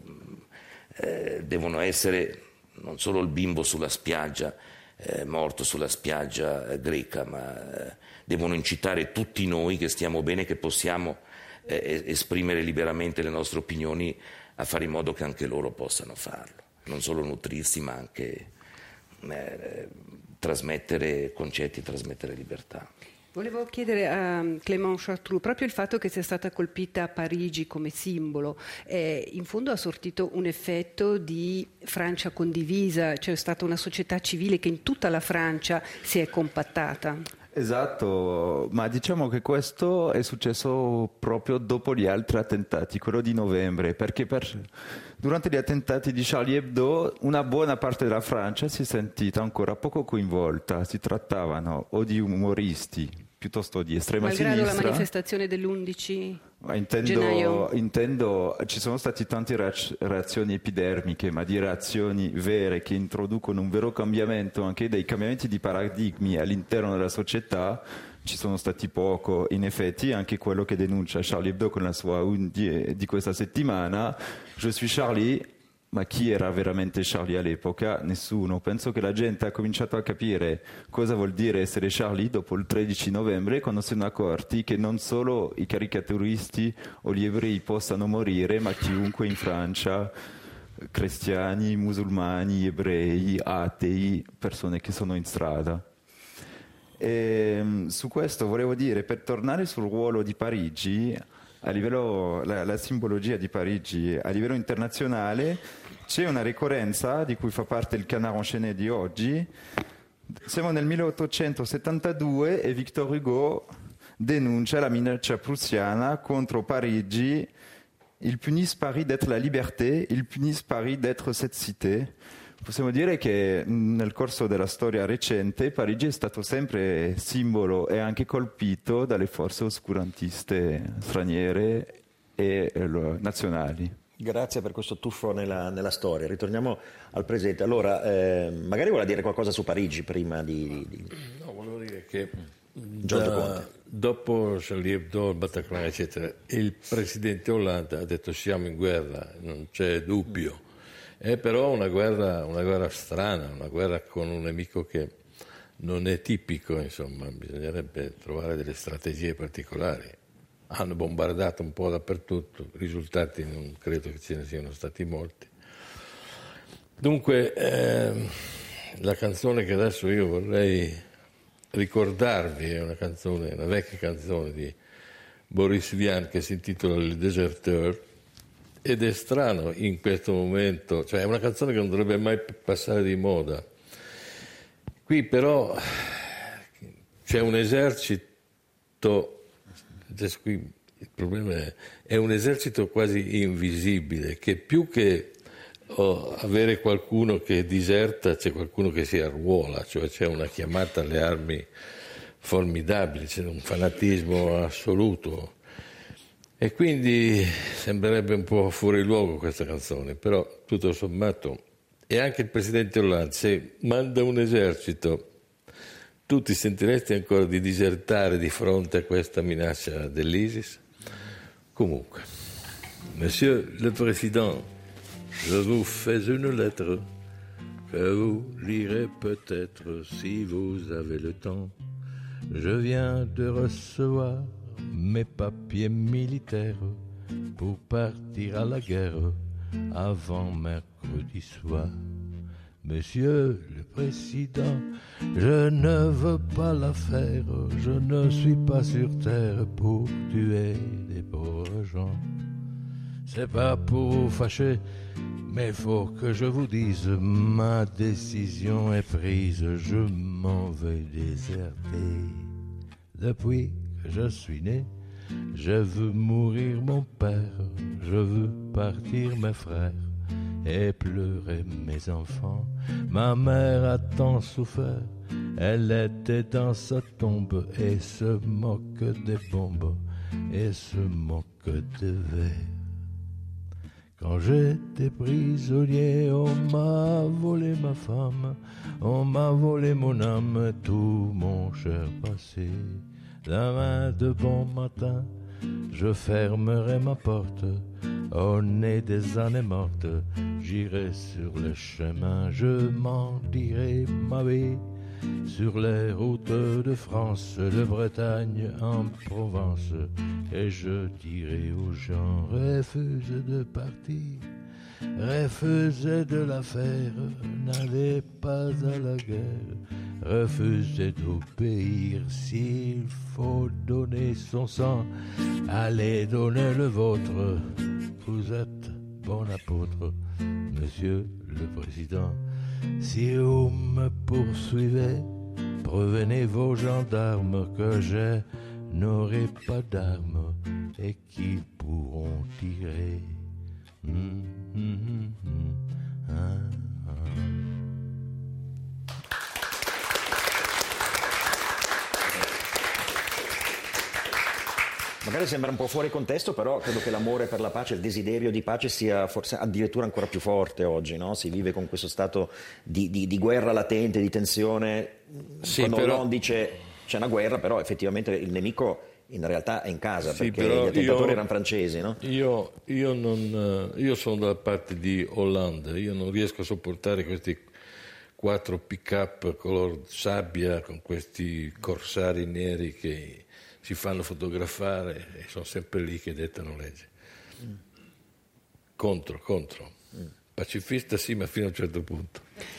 eh, devono essere non solo il bimbo sulla spiaggia, eh, morto sulla spiaggia eh, greca, ma eh, devono incitare tutti noi che stiamo bene, che possiamo eh, esprimere liberamente le nostre opinioni, a fare in modo che anche loro possano farlo. Non solo nutrirsi, ma anche eh, trasmettere concetti, trasmettere libertà. Volevo chiedere a Clément Chartroux, proprio il fatto che sia stata colpita Parigi come simbolo, eh, in fondo ha sortito un effetto di Francia condivisa, c'è stata una società civile che in tutta la Francia si è compattata. Esatto, ma diciamo che questo è successo proprio dopo gli altri attentati, quello di novembre, perché per, durante gli attentati di Charlie Hebdo una buona parte della Francia si è sentita ancora poco coinvolta, si trattavano o di umoristi piuttosto di estrema Malgrado sinistra. Malgrado la manifestazione dell'undici intendo, gennaio? Intendo, ci sono state tante reazioni epidermiche, ma di reazioni vere che introducono un vero cambiamento, anche dei cambiamenti di paradigmi all'interno della società, ci sono stati poco. In effetti anche quello che denuncia Charlie Hebdo con la sua undie di questa settimana, Je suis Charlie. Ma chi era veramente Charlie all'epoca? Nessuno. Penso che la gente ha cominciato a capire cosa vuol dire essere Charlie dopo il tredici novembre, quando si sono accorti che non solo i caricaturisti o gli ebrei possano morire, ma chiunque in Francia, cristiani, musulmani, ebrei, atei, persone che sono in strada. E, su questo volevo dire, per tornare sul ruolo di Parigi, a livello, la, la simbologia di Parigi a livello internazionale, c'è una ricorrenza di cui fa parte il Canard enchaîné di oggi. Siamo nel milleottocentosettantadue e Victor Hugo denuncia la minaccia prussiana contro Parigi. Il punisse Paris d'être la liberté, il punisse Paris d'être cette cité. Possiamo dire che nel corso della storia recente Parigi è stato sempre simbolo e anche colpito dalle forze oscurantiste straniere e eh, nazionali. Grazie per questo tuffo nella, nella storia. Ritorniamo al presente. Allora, eh, magari vuole dire qualcosa su Parigi prima di... di... No, volevo dire che da, dopo Charlie Hebdo, il Bataclan, eccetera, il presidente Hollande ha detto siamo in guerra, non c'è dubbio. È però una guerra, una guerra strana, una guerra con un nemico che non è tipico, insomma, bisognerebbe trovare delle strategie particolari. Hanno bombardato un po' dappertutto, risultati non credo che ce ne siano stati molti. Dunque, eh, la canzone che adesso io vorrei ricordarvi è una canzone, una vecchia canzone di Boris Vian che si intitola Le Déserteur, ed è strano in questo momento, cioè è una canzone che non dovrebbe mai passare di moda. Qui però c'è un esercito, adesso qui il problema è, è un esercito quasi invisibile, che più che oh, avere qualcuno che diserta, c'è qualcuno che si arruola, cioè c'è una chiamata alle armi formidabile, c'è un fanatismo assoluto. E quindi sembrerebbe un po' fuori luogo questa canzone, però tutto sommato, e anche il presidente Hollande, se manda un esercito, tu ti sentiresti ancora di disertare di fronte a questa minaccia dell'ISIS? Comunque, Monsieur le Président, je vous fais une lettre que vous lirez peut-être si vous avez le temps. Je viens de recevoir mes papiers militaires pour partir à la guerre avant mercredi soir. Monsieur le Président, je ne veux pas la faire, je ne suis pas sur terre pour tuer des pauvres gens. C'est pas pour vous fâcher, mais faut que je vous dise, ma décision est prise, je m'en vais déserter. Depuis que je suis né, je veux mourir mon père, je veux partir mes frères et pleurer mes enfants. Ma mère a tant souffert, elle était dans sa tombe et se moque des bombes et se moque des vers. Quand j'étais prisonnier, on m'a volé ma femme, on m'a volé mon âme, tout mon cher passé. Demain de bon matin, je fermerai ma porte, au nez des années mortes, j'irai sur le chemin, je m'en dirai ma vie, sur les routes de France, de Bretagne en Provence, et je dirai aux gens, refuse de partir, refusait de la faire, n'allait pas à la guerre, refusait d'obéir. S'il faut donner son sang, allez donner le vôtre. Vous êtes bon apôtre, monsieur le président. Si vous me poursuivez, prévenez vos gendarmes que je n'aurai pas d'armes et qu'ils pourront tirer. Mmh, mmh, mmh, mmh, ah, ah. Magari sembra un po' fuori contesto, però credo che l'amore per la pace, il desiderio di pace sia forse addirittura ancora più forte oggi, no? Si vive con questo stato di, di, di guerra latente, di tensione. Sì, Quando però... Hollande dice c'è una guerra, però effettivamente il nemico in realtà è in casa, sì, perché gli attentatori io, erano francesi, no? Io, io, non, io sono dalla parte di Hollande, io non riesco a sopportare questi quattro pick-up color sabbia con questi corsari neri che si fanno fotografare e sono sempre lì che dettano legge. Mm. Contro, contro. Mm. Pacifista sì, ma fino a un certo punto.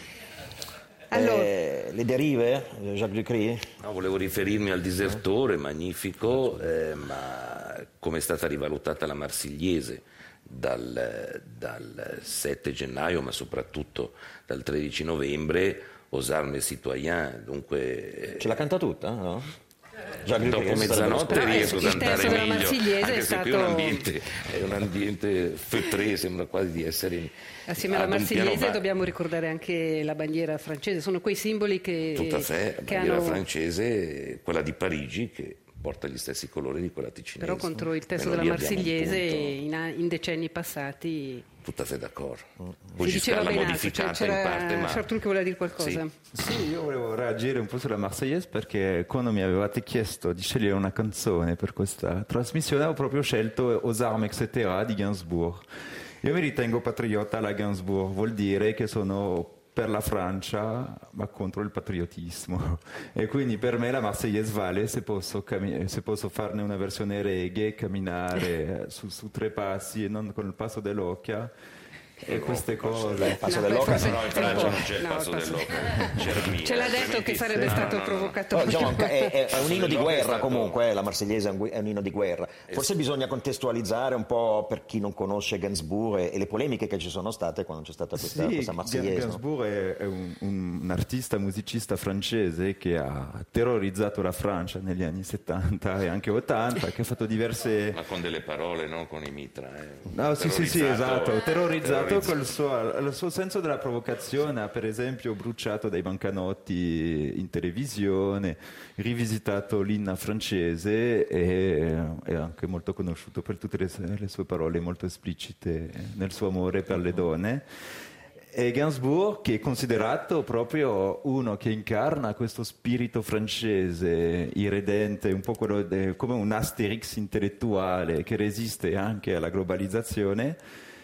Allora. Eh, le derive, Jacques Ducry? No, volevo riferirmi al Disertore, magnifico, eh, ma come è stata rivalutata la Marsigliese dal, dal sette gennaio, ma soprattutto dal tredici novembre, Aux armes citoyen, dunque... Ce la canta tutta, no? Dopo mezzanotte riesco a cantare meglio, anche se stato... qui è un ambiente, è un ambiente feutré, sembra quasi di essere in, assieme alla Marsigliese dobbiamo ricordare anche la bandiera francese, sono quei simboli che tutta fe, la che bandiera hanno... francese, quella di Parigi che porta gli stessi colori di quella ticinese. Però contro il testo della Marsigliese in, in decenni passati tutta fe d'accordo. Si diceva ben altro, cioè, c'era in parte, ma... Chartreux che voleva dire qualcosa. Sì. sì, io volevo reagire un po' sulla Marseillaise perché quando mi avevate chiesto di scegliere una canzone per questa trasmissione avevo proprio scelto Aux armes et cetera di Gainsbourg. Io mi ritengo patriota alla Gainsbourg, vuol dire che sono per la Francia ma contro il patriottismo e quindi per me la Marseillaise vale se posso, cam- se posso farne una versione reggae, camminare su, su tre passi e non con il passo dell'occhia e queste cose. Il passo dell'occhia, no, in Francia non c'è il passo dell'occhia. Ce l'ha detto che sarebbe stato provocatorio. No, diciamo, è, è, è un inno di guerra comunque, eh, la Marsigliese è un, è un inno di guerra. Forse bisogna contestualizzare un po' per chi non conosce Gainsbourg e, e le polemiche che ci sono state quando c'è stata questa, sì, questa Marsigliese. Gainsbourg è, è un, un artista musicista francese che ha terrorizzato la Francia negli anni settanta e anche ottanta, che ha fatto diverse... Ma con delle parole, non con i mitra. Eh. No, sì, sì, sì, esatto, terrorizzato col suo, il suo senso della provocazione, ha per esempio bruciato dei bancanotti in televisione, rivisitato l'inna francese e è anche molto conosciuto per tutte le, le sue parole molto esplicite nel suo amore per le donne. E Gainsbourg, che è considerato proprio uno che incarna questo spirito francese irredente, un po' quello de, come un Asterix intellettuale che resiste anche alla globalizzazione.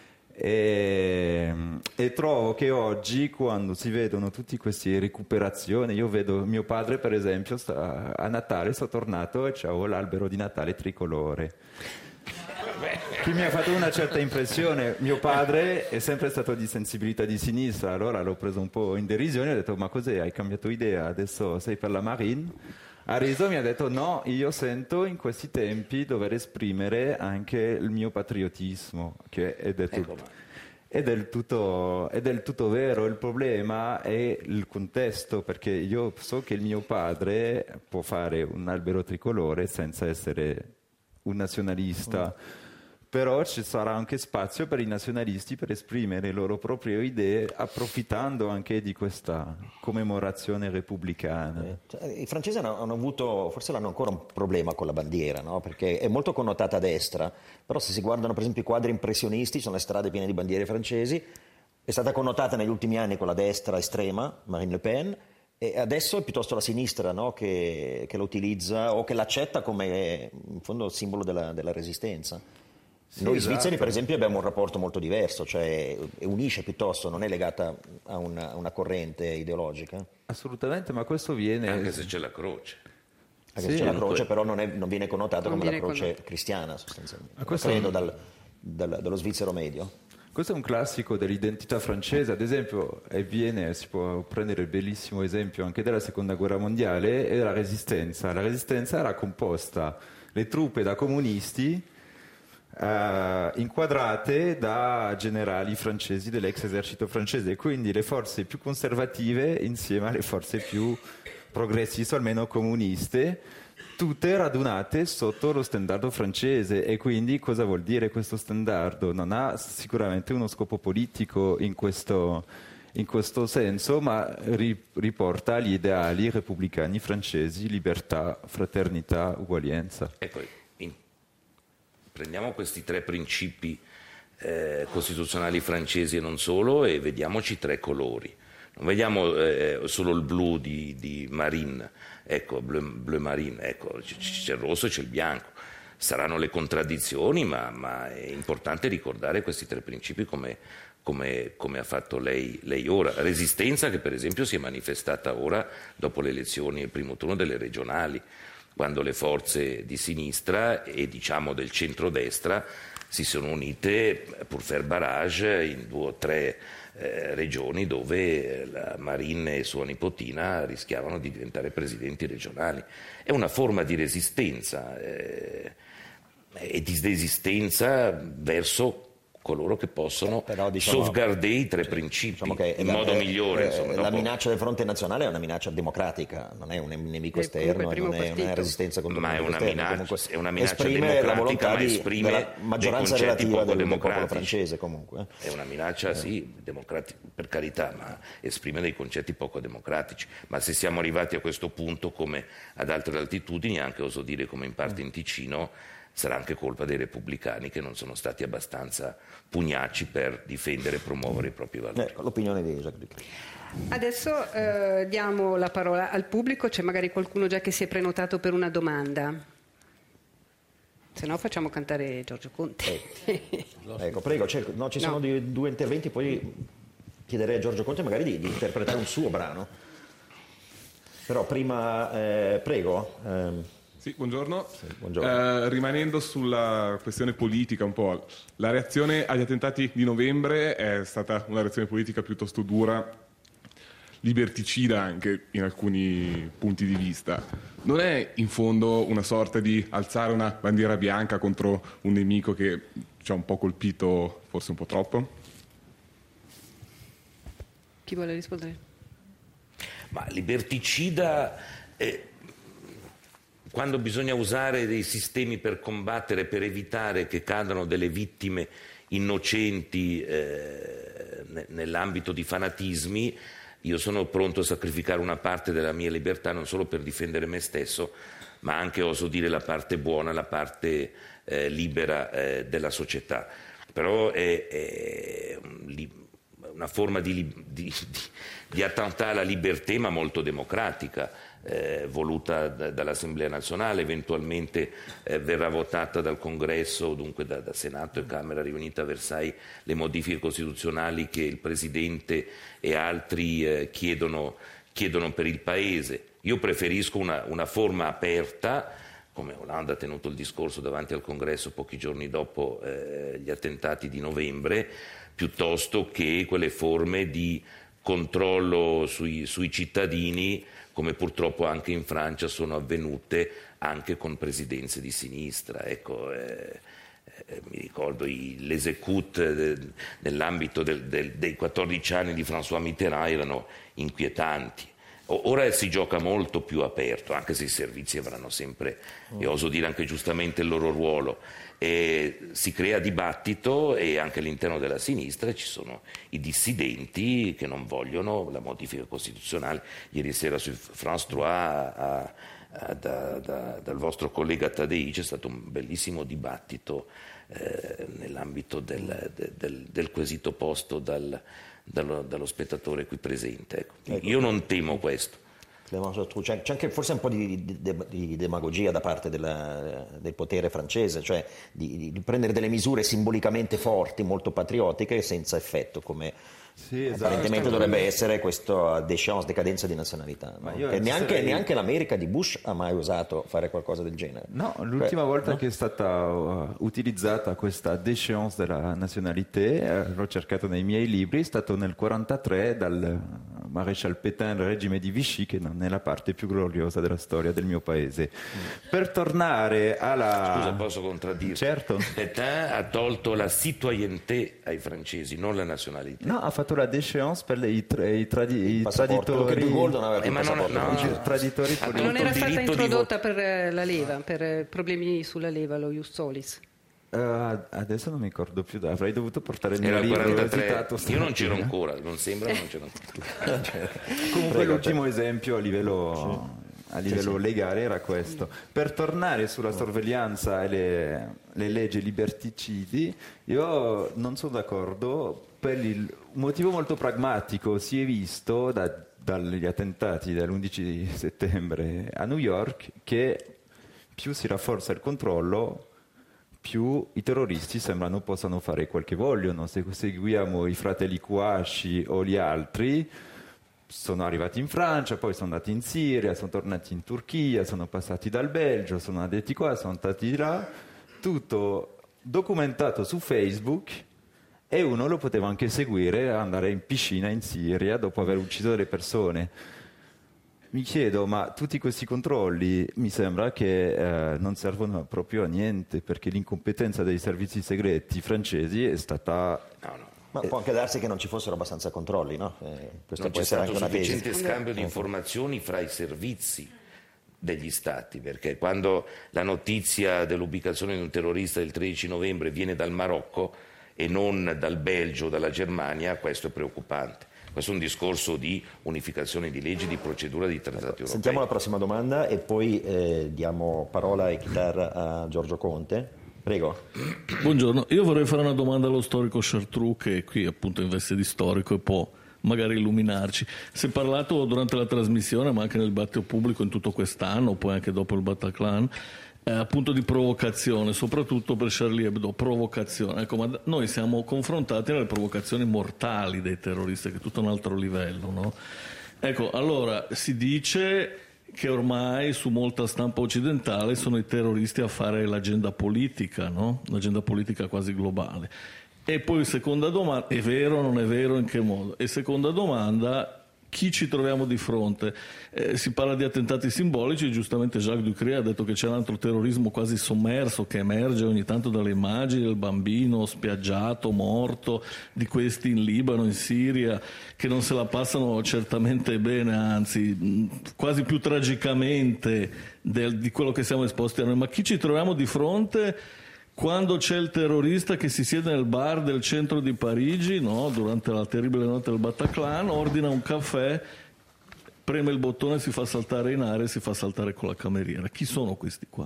E, e trovo che oggi, quando si vedono tutti questi recuperazioni, io vedo mio padre per esempio sta, a Natale sono tornato e c'avevo l'albero di Natale tricolore, che mi ha fatto una certa impressione. Mio padre è sempre stato di sensibilità di sinistra, allora l'ho preso un po' in derisione e ho detto: ma cos'è, hai cambiato idea, adesso sei per la Marine? Ha riso, mi ha detto: no, io sento in questi tempi dover esprimere anche il mio patriottismo, che è del tutto, è del tutto, è del tutto vero. Il problema è il contesto, perché io so che il mio padre può fare un albero tricolore senza essere un nazionalista, mm. però ci sarà anche spazio per i nazionalisti per esprimere le loro proprie idee, approfittando anche di questa commemorazione repubblicana. Eh, cioè, i francesi hanno, hanno avuto, forse l'hanno ancora un problema con la bandiera, no? Perché è molto connotata a destra, però se si guardano per esempio i quadri impressionisti, sono le strade piene di bandiere francesi, è stata connotata negli ultimi anni con la destra estrema, Marine Le Pen, e adesso è piuttosto la sinistra, no? che, che la utilizza o che l'accetta come in fondo simbolo della, della resistenza. Sì, Noi esatto. svizzeri per esempio abbiamo un rapporto molto diverso, cioè unisce piuttosto, non è legata a una, a una corrente ideologica. Assolutamente, ma questo viene... Anche se c'è la croce. Anche sì, se c'è la croce, però non, è, non viene connotata non come viene la croce con... cristiana sostanzialmente, questo... credo dal, dal, dallo svizzero medio. Questo è un classico dell'identità francese, ad esempio, e viene, si può prendere il bellissimo esempio anche della seconda guerra mondiale, è la resistenza. La resistenza era composta, le truppe da comunisti, eh, inquadrate da generali francesi dell'ex esercito francese, quindi le forze più conservative insieme alle forze più progressiste o almeno comuniste, tutte radunate sotto lo standardo francese. E quindi cosa vuol dire questo standardo? Non ha sicuramente uno scopo politico in questo, in questo senso, ma ri, riporta gli ideali repubblicani francesi: libertà, fraternità, uguaglianza. Ecco, in, prendiamo questi tre principi eh, costituzionali francesi e non solo, e vediamoci tre colori. Non vediamo eh, solo il blu di, di Marine, ecco, bleu, bleu marine, ecco, c- c'è il rosso e c'è il bianco. Saranno le contraddizioni, ma, ma è importante ricordare questi tre principi come, come, come ha fatto lei, lei ora. Resistenza che per esempio si è manifestata ora dopo le elezioni, il primo turno delle regionali, quando le forze di sinistra e diciamo del centrodestra si sono unite pour faire barrage in due o tre Eh, regioni dove la Marine e sua nipotina rischiavano di diventare presidenti regionali. È una forma di resistenza eh, e di resistenza verso coloro che possono Però, diciamo, salvaguardare i tre principi diciamo che in la, modo eh, migliore. Eh, insomma, la dopo... minaccia del fronte nazionale è una minaccia democratica, non è un nemico È esterno, comunque il non è primo una resistenza contro ma il è nemico una esterno. minaccia, Comunque è una minaccia esprime la democratica, volontà ma di, esprime della maggioranza dei concetti relativa poco del, del popolo democratici. francese comunque. È una minaccia, sì, democrati- per carità, ma esprime dei concetti poco democratici. Ma se siamo arrivati a questo punto, come ad altre latitudini, anche oso dire come in parte in Ticino, sarà anche colpa dei repubblicani che non sono stati abbastanza pugnaci per difendere e promuovere i propri valori. Ecco, l'opinione di Jacques Ducret. Adesso eh, diamo la parola al pubblico, c'è magari qualcuno già che si è prenotato per una domanda. Se no facciamo cantare Giorgio Conte. Ecco, prego, c'è, no, ci sono No. di- due interventi, poi chiederei a Giorgio Conte magari di, di interpretare un suo brano. Però prima, eh, prego. ehm, Sì, buongiorno. buongiorno. Eh, rimanendo sulla questione politica un po', la reazione agli attentati di novembre è stata una reazione politica piuttosto dura, liberticida anche in alcuni punti di vista. Non è in fondo una sorta di alzare una bandiera bianca contro un nemico che ci ha un po' colpito, forse un po' troppo? Chi vuole rispondere? Ma liberticida, eh, quando bisogna usare dei sistemi per combattere, per evitare che cadano delle vittime innocenti eh, nell'ambito di fanatismi, io sono pronto a sacrificare una parte della mia libertà non solo per difendere me stesso, ma anche, oso dire, la parte buona, la parte eh, libera eh, della società. Però è, è una forma di, di, di, di attentare alla libertà, ma molto democratica, eh, voluta da, dall'Assemblea nazionale, eventualmente eh, verrà votata dal Congresso, dunque da, da Senato e Camera riunita a Versailles, le modifiche costituzionali che il Presidente e altri eh, chiedono, chiedono per il Paese. Io preferisco una, una forma aperta, come Hollande ha tenuto il discorso davanti al Congresso pochi giorni dopo eh, gli attentati di novembre, piuttosto che quelle forme di controllo sui, sui cittadini, come purtroppo anche in Francia sono avvenute anche con presidenze di sinistra. Ecco, eh, eh, mi ricordo i, l'esécoute eh, nell'ambito del, del, dei quattordici anni di François Mitterrand erano inquietanti. Ora si gioca molto più aperto, anche se i servizi avranno sempre, e oso dire anche giustamente, il loro ruolo. E si crea dibattito e anche all'interno della sinistra ci sono i dissidenti che non vogliono la modifica costituzionale. Ieri sera su France tre, a, a, a, da, da, dal vostro collega Tadei, c'è stato un bellissimo dibattito eh, nell'ambito del, del, del quesito posto dal... Dallo, dallo spettatore qui presente. Ecco. Ecco. Io non temo questo. C'è, c'è anche forse un po' di, di, di demagogia da parte della, del potere francese, cioè di, di prendere delle misure simbolicamente forti, molto patriottiche, senza effetto, come Sì, esatto. Apparentemente dovrebbe essere questa déchéance, decadenza di nazionalità. No? io E neanche, sarei- neanche l'America di Bush ha mai osato fare qualcosa del genere. No, l'ultima Beh, volta no? che è stata uh, utilizzata questa déchéance della nazionalità, eh, l'ho cercato nei miei libri, è stato nel quarantatré dal Maréchal Pétain, il regime di Vichy, che non è la parte più gloriosa della storia del mio paese. Mm. Per tornare alla... Scusa, posso contraddirti? Certo. Pétain ha tolto la citoyenneté ai francesi, non la nazionalità. No, ha fatto la déchéance per le- i, tra- i tradi- i passaporto, quello che traditori... De Gaulle non aveva più Eh, ma non- passaporto no. francese. i traditori Ha politici. Non era il stata diritto di introdotta per eh, la leva, per eh, problemi sulla leva, lo Ius Solis. Uh, adesso non mi ricordo più, avrei dovuto portare il mio Era il libro. l'ho quarantatré. citato Io non c'ero stamattina. ancora, non sembra, non c'ero ancora. Comunque Prego, l'ultimo esempio a livello, a livello legale era questo. Per tornare sulla sorveglianza e le, le leggi liberticidi, io non sono d'accordo per il motivo molto pragmatico. Si è visto da, dagli attentati dell'undici settembre a New York che più si rafforza il controllo, più i terroristi sembrano possano fare quel che vogliono. Se seguiamo i fratelli Kouachi o gli altri, sono arrivati in Francia, poi sono andati in Siria, sono tornati in Turchia, sono passati dal Belgio, sono andati qua, sono andati là, tutto documentato su Facebook, e uno lo poteva anche seguire, andare in piscina in Siria dopo aver ucciso delle persone. Mi chiedo, ma tutti questi controlli mi sembra che eh, non servono proprio a niente, perché l'incompetenza dei servizi segreti francesi è stata... No, no. Ma può anche darsi che non ci fossero abbastanza controlli, no? Eh, questa Non può c'è essere stato anche una tesi. sufficiente scambio di informazioni fra i servizi degli stati, perché quando la notizia dell'ubicazione di un terrorista del tredici novembre viene dal Marocco e non dal Belgio o dalla Germania, questo è preoccupante. Questo è un discorso di unificazione di leggi, di procedura di trattati europei. Sentiamo la prossima domanda e poi eh, diamo parola e chitarra a Giorgio Conte. Prego. Buongiorno, io vorrei fare una domanda allo storico Chartreux, che è qui appunto in veste di storico e può magari illuminarci. Si è parlato durante la trasmissione, ma anche nel dibattito pubblico in tutto quest'anno, poi anche dopo il Bataclan, eh, appunto di provocazione, soprattutto per Charlie Hebdo, provocazione. Ecco, ma noi siamo confrontati alle provocazioni mortali dei terroristi, che è tutto un altro livello, no? Ecco, allora si dice che ormai su molta stampa occidentale sono i terroristi a fare l'agenda politica, no? L'agenda politica quasi globale. E poi seconda domanda, è vero o non è vero, in che modo? E seconda domanda, chi ci troviamo di fronte? Eh, si parla di attentati simbolici, giustamente Jacques Ducré ha detto che c'è un altro terrorismo quasi sommerso che emerge ogni tanto dalle immagini del bambino spiaggiato, morto, di questi in Libano, in Siria, che non se la passano certamente bene, anzi quasi più tragicamente del, di quello che siamo esposti a noi. Ma chi ci troviamo di fronte quando c'è il terrorista che si siede nel bar del centro di Parigi, no? Durante la terribile notte del Bataclan, ordina un caffè, preme il bottone, si fa saltare in aria e si fa saltare con la cameriera? Chi sono questi qua?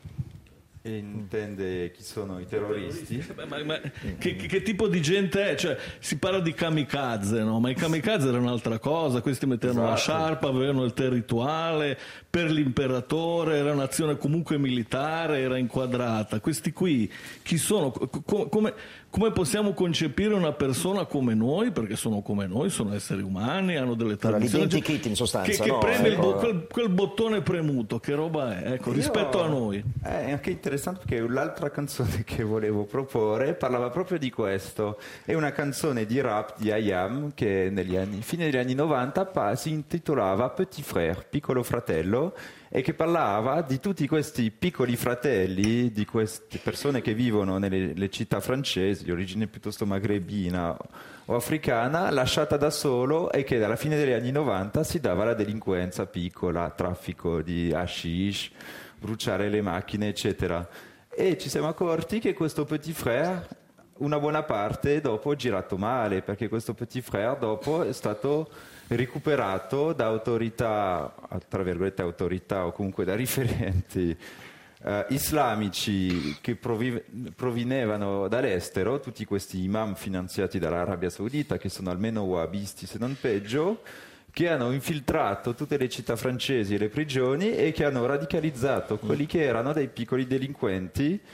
E intende chi sono i terroristi? Beh, ma, ma che, che tipo di gente è? Cioè, si parla di kamikaze, no? Ma i kamikaze erano un'altra cosa, questi mettevano la sciarpa, avevano il territuale, per l'imperatore, era un'azione comunque militare, era inquadrata. Questi qui, chi sono? Co- come, come possiamo concepire una persona come noi? Perché sono come noi, sono esseri umani, hanno delle tradizioni. L'identikit in sostanza, che, che no? preme il Ecco. bo- quel, quel bottone premuto, che roba è? Ecco, Io- rispetto a noi. È anche interessante perché l'altra canzone che volevo proporre parlava proprio di questo. È una canzone di rap di I A M che negli anni, fine degli anni novanta pa- si intitolava Petit Frère, piccolo fratello, e che parlava di tutti questi piccoli fratelli, di queste persone che vivono nelle le città francesi, di origine piuttosto magrebina o africana, lasciata da solo, e che dalla fine degli anni novanta si dava la delinquenza piccola, traffico di hashish, bruciare le macchine, eccetera. E ci siamo accorti che questo Petit Frère, una buona parte dopo è girato male, perché questo Petit Frère dopo è stato recuperato da autorità, tra virgolette autorità, o comunque da riferenti eh, islamici che provi- provenivano dall'estero, tutti questi imam finanziati dall'Arabia Saudita, che sono almeno wahhabisti se non peggio, che hanno infiltrato tutte le città francesi e le prigioni e che hanno radicalizzato quelli che erano dei piccoli delinquenti,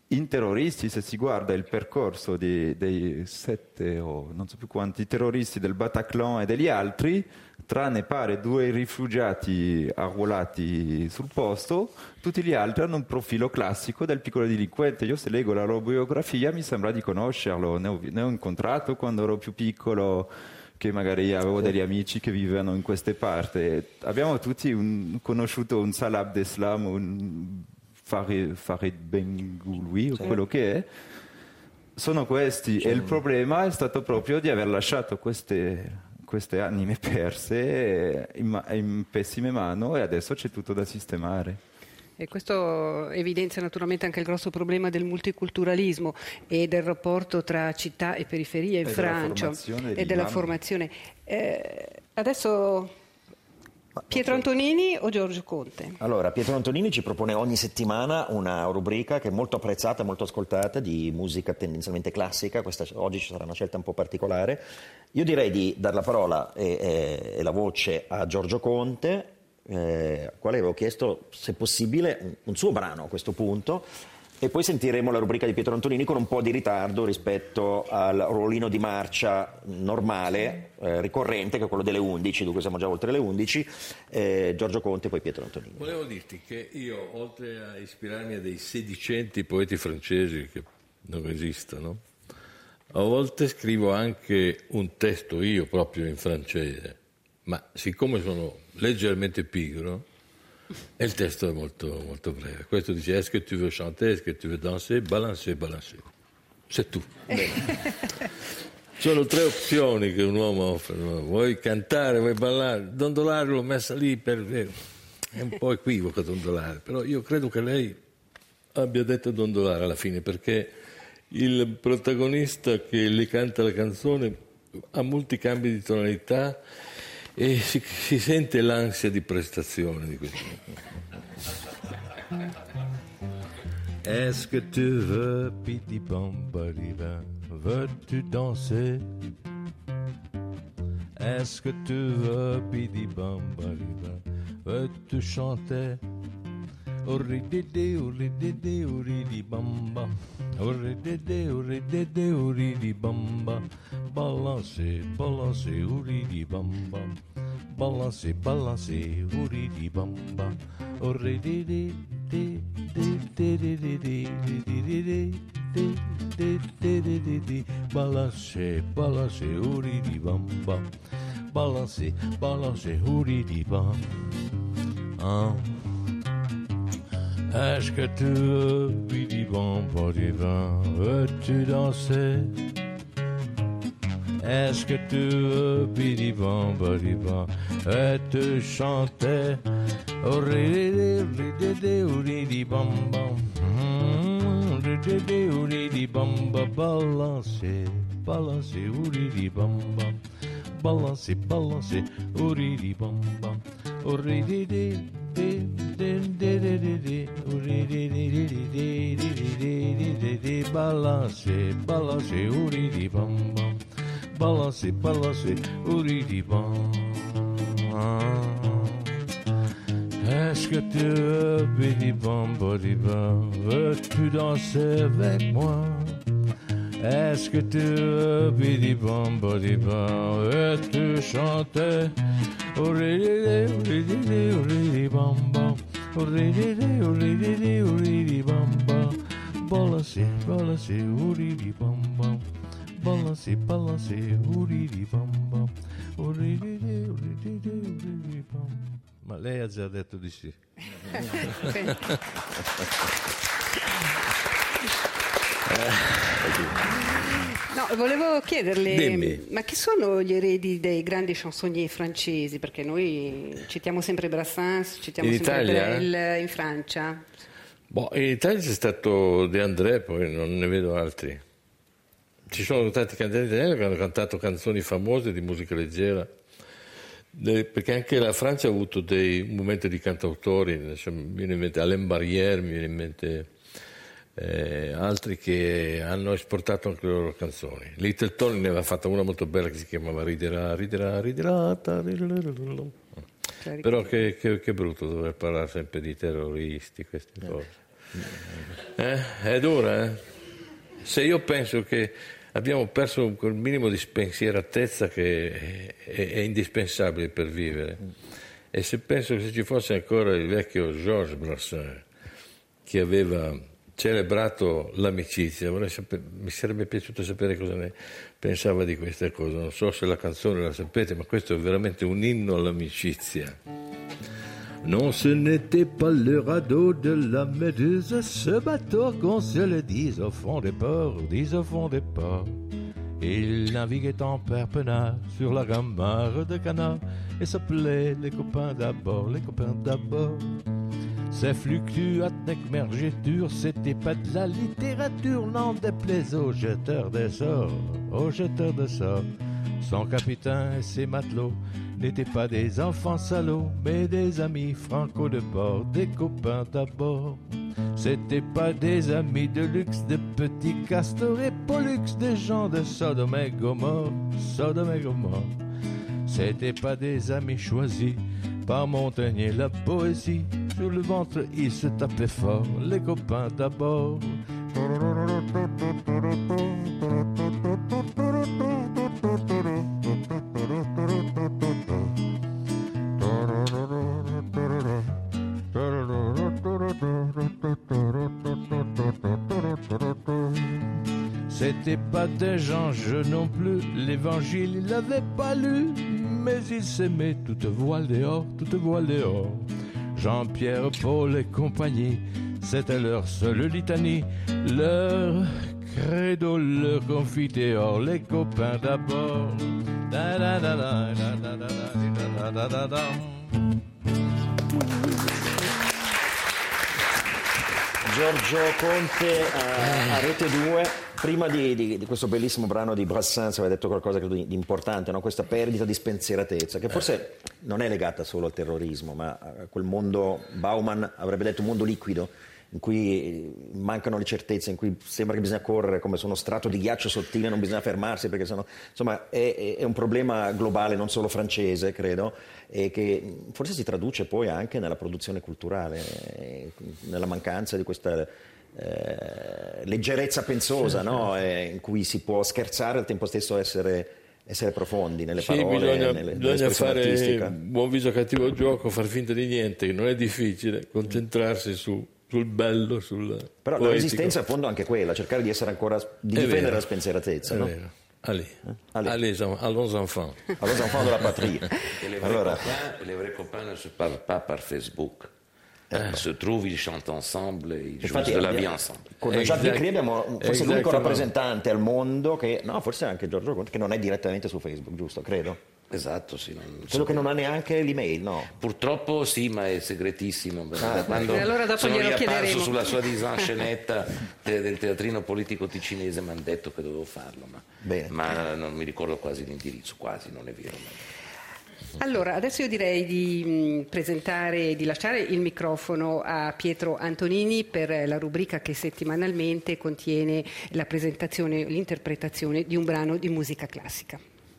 in terroristi, se si guarda il percorso di, dei sette o non so più quanti terroristi del Bataclan e degli altri, tranne pare due rifugiati arruolati sul posto, tutti gli altri hanno un profilo classico del piccolo delinquente. Io se leggo la loro biografia mi sembra di conoscerlo, ne ho, ne ho incontrato quando ero più piccolo, che magari avevo degli amici che vivevano in queste parti. Abbiamo tutti un, conosciuto un Salah Abdeslam, un Farid, Farid Benghouli o quello che è. Sono questi, e il problema è stato proprio di aver lasciato queste, queste anime perse in, in pessime mani, e adesso c'è tutto da sistemare. E questo evidenzia naturalmente anche il grosso problema del multiculturalismo e del rapporto tra città e periferia in e Francia della e della formazione. Eh, adesso Pietro Antonini o Giorgio Conte? Allora, Pietro Antonini ci propone ogni settimana una rubrica che è molto apprezzata, molto ascoltata, di musica tendenzialmente classica. Questa, oggi ci sarà una scelta un po' particolare. Io direi di dare la parola e, e, e la voce a Giorgio Conte, eh, al quale avevo chiesto, se possibile, un, un suo brano a questo punto, e poi sentiremo la rubrica di Pietro Antonini con un po' di ritardo rispetto al ruolino di marcia normale, eh, ricorrente, che è quello delle undici, dunque siamo già oltre le undici. eh, Giorgio Conte e poi Pietro Antonini. Volevo dirti che io, oltre a ispirarmi a dei sedicenti poeti francesi che non esistono, a volte scrivo anche un testo io proprio in francese, ma siccome sono leggermente pigro, e il testo è molto, molto breve. Questo dice: est-ce que tu veux chanter, est-ce que tu veux danser, balancer, balancer. C'est tout. Sono tre opzioni che un uomo offre. Vuoi cantare, vuoi ballare? Dondolare l'ho messa lì per... È un po' equivoco dondolare, però io credo che lei abbia detto dondolare alla fine, perché il protagonista che le canta la canzone ha molti cambi di tonalità e si, si sente l'ansia di prestazione di questo. Est-ce que tu veux, piti bambariba, veux-tu danser? Est-ce que tu veux, piti bambariba, veux-tu chanter? Orridide, orridide, orridi bamba, orridide, orridide, orridi bamba, balance, balance, orridi bamba, balance, balance, orridi bamba, orridide, de, de, de, de, de, de, de, de, de, de, de, de, de, balance, balance, orridi bamba, balance, balance, orridi bamba. Ah. Est-ce que tu veux, bidi bon, bidi bon, veux-tu danser? Est-ce que tu veux, bidi bon, bidi bon, veux-tu chanter? Oridi, oridi, oridi, bam, bam, oridi, oridi, bam, bam, balancer, balancer, oridi, bam, bam, balancer, balancer, oridi, bam, bam, oridi, de, de, de, de, de, de, oridi, de, de, de, de, de, de, de, balance, balance, oridi, bam, bam, balance, balance, oridi, bam. Est-ce que tu veux, bidi, bam, bidi, bam, veux-tu danser avec moi? Est-ce que tu veux, bidi, bam, bidi, bam, veux-tu chanter? Oridi, oridi, oridi, bam, bam, oridi, oridi, oridi, bam, bam, balance, balance, oridi, bam, bam, balance, balance, oridi, bam, bam, oridi, oridi, oridi, bam. Ma lei ha già detto di sì. No, volevo chiederle, Dimmi. ma chi sono gli eredi dei grandi chansonnier francesi? Perché noi citiamo sempre Brassens, citiamo In sempre Italia? Brel, in Francia. Boh, in Italia c'è stato De André, poi non ne vedo altri. Ci sono tanti cantanti italiani che hanno cantato canzoni famose di musica leggera, De, perché anche la Francia ha avuto dei un momento di cantautori, insomma, mi viene in mente Alain Barrière, mi viene in mente eh, altri che hanno esportato anche le loro canzoni. Little Tony ne aveva fatta una molto bella che si chiamava Riderà, riderà, riderà, riderà. Però che, che, che brutto dover parlare sempre di terroristi, queste cose. Eh? È dura, eh? Se io penso che abbiamo perso quel minimo di spensieratezza che è, è, è indispensabile per vivere, e se penso che se ci fosse ancora il vecchio Georges Brassens che aveva celebrato l'amicizia, vorrei sapere, mi sarebbe piaciuto sapere cosa ne pensava di queste cose. Non so se la canzone la sapete, ma questo è veramente un inno all'amicizia. Non, ce n'était pas le radeau de la Méduse, ce bateau qu'on se le dise au fond des ports, dise au fond des ports. Il naviguait en perpenat sur la gamarre de canard et s'appelait les copains d'abord, les copains d'abord. Ces fluctuates mergéture, c'était pas de la littérature, n'en déplaise aux jeteurs de sorts, aux jeteurs de sorts. Son capitaine et ses matelots n'étaient pas des enfants salauds, mais des amis franco de bord, des copains d'abord. C'était pas des amis de luxe, de petits castors et pollux, des gens de Sodome et Gomorre, Sodome et Gomorre. C'était pas des amis choisis par Montaigne la poésie, sur le ventre ils se tapaient fort, les copains d'abord. C'était pas des gens jeux non plus, l'évangile il l'avait pas lu, mais ils s'aimaient toute voile dehors, toute voile dehors. Jean-Pierre, Paul et compagnie, c'était leur seule litanie, leur credo, leur confiteor, les copains d'abord. Da da da da da da da da da da da. Giorgio Conte a, a Rete due, prima di, di, di questo bellissimo brano di Brassens aveva detto qualcosa credo di, di importante, no? Questa perdita di spensieratezza, che forse non è legata solo al terrorismo, ma a quel mondo, Bauman avrebbe detto un mondo liquido, in cui mancano le certezze, in cui sembra che bisogna correre come su uno strato di ghiaccio sottile, non bisogna fermarsi, perché sennò, insomma, è, è un problema globale, non solo francese, credo, e che forse si traduce poi anche nella produzione culturale, nella mancanza di questa eh, leggerezza pensosa, no? eh, in cui si può scherzare e al tempo stesso essere... essere profondi nelle sì, parole, bisogna, nelle, bisogna fare artistica. Buon viso cattivo gioco, far finta di niente, che non è difficile, concentrarsi su, sul bello, sul però poetico. La resistenza a fondo è anche quella, cercare di essere ancora di è difendere vero, la spensieratezza, è no? vero. Allez, eh? Allez. Allez, allons enfants. Allons enfants de la patrie. Et les vrais Allora. copains, les vrais copains ne se parlent pas par Facebook. Ils se trouvent, ils chantent ensemble, ils jouent de la vie ensemble. Con Jacques Vicry abbiamo forse Exactement. l'unico rappresentante al mondo che, no, forse anche Giorgio Conte, che non è direttamente su Facebook, giusto? Credo. Esatto, sì. Non Credo che non ha neanche l'email, no? Purtroppo sì, ma è segretissimo. Ah, Quando e allora dopo sono glielo riapparso chiederemo. sulla sua disanscenetta del teatrino politico ticinese mi hanno detto che dovevo farlo, ma, Bene. ma non mi ricordo quasi l'indirizzo, quasi, non è vero. Allora, adesso io direi di mh, presentare e di lasciare il microfono a Pietro Antonini per la rubrica che settimanalmente contiene la presentazione, l'interpretazione di un brano di musica classica.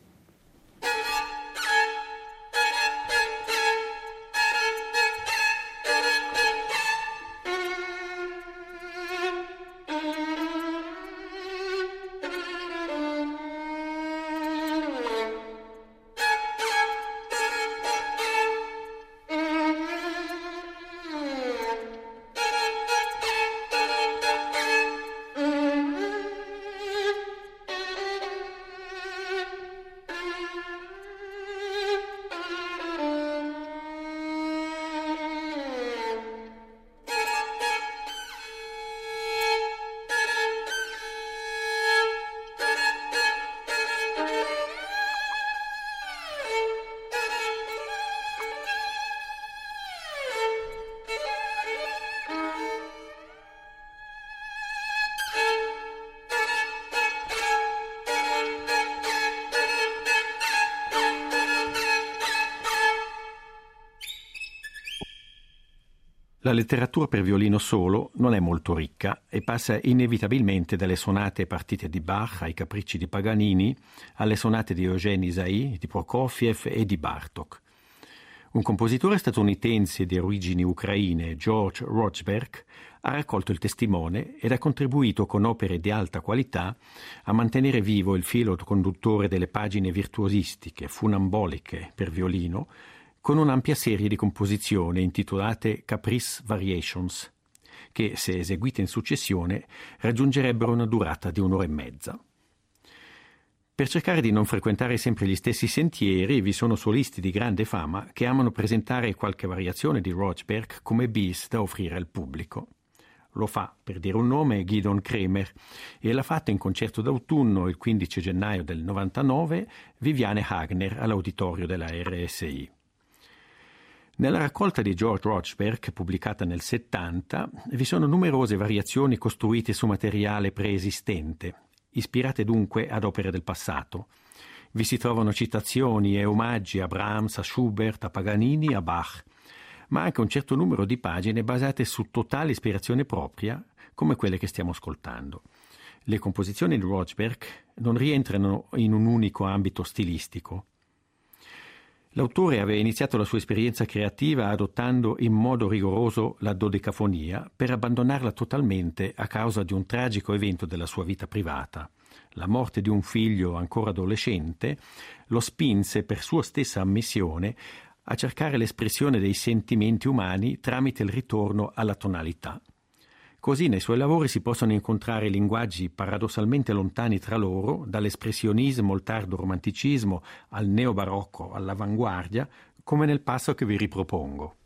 La letteratura per violino solo non è molto ricca e passa inevitabilmente dalle sonate e partite di Bach ai capricci di Paganini alle sonate di Eugène Ysaÿe, di Prokofiev e di Bartók. Un compositore statunitense di origini ucraine, George Rochberg, ha raccolto il testimone ed ha contribuito con opere di alta qualità a mantenere vivo il filo conduttore delle pagine virtuosistiche, funamboliche per violino, con un'ampia serie di composizioni intitolate Caprice Variations, che, se eseguite in successione, raggiungerebbero una durata di un'ora e mezza. Per cercare di non frequentare sempre gli stessi sentieri, vi sono solisti di grande fama che amano presentare qualche variazione di Rochberg come bis da offrire al pubblico. Lo fa, per dire un nome, Gidon Kremer, e l'ha fatto in concerto d'autunno il quindici gennaio del novantanove Viviane Hagner all'auditorio della R S I. Nella raccolta di George Rochberg, pubblicata nel settanta, vi sono numerose variazioni costruite su materiale preesistente, ispirate dunque ad opere del passato. Vi si trovano citazioni e omaggi a Brahms, a Schubert, a Paganini, a Bach, ma anche un certo numero di pagine basate su totale ispirazione propria, come quelle che stiamo ascoltando. Le composizioni di Rochberg non rientrano in un unico ambito stilistico. L'autore aveva iniziato la sua esperienza creativa adottando in modo rigoroso la dodecafonia per abbandonarla totalmente a causa di un tragico evento della sua vita privata. La morte di un figlio ancora adolescente lo spinse, per sua stessa ammissione, a cercare l'espressione dei sentimenti umani tramite il ritorno alla tonalità. Così nei suoi lavori si possono incontrare linguaggi paradossalmente lontani tra loro, dall'espressionismo al tardo romanticismo, al neobarocco, all'avanguardia, come nel passo che vi ripropongo.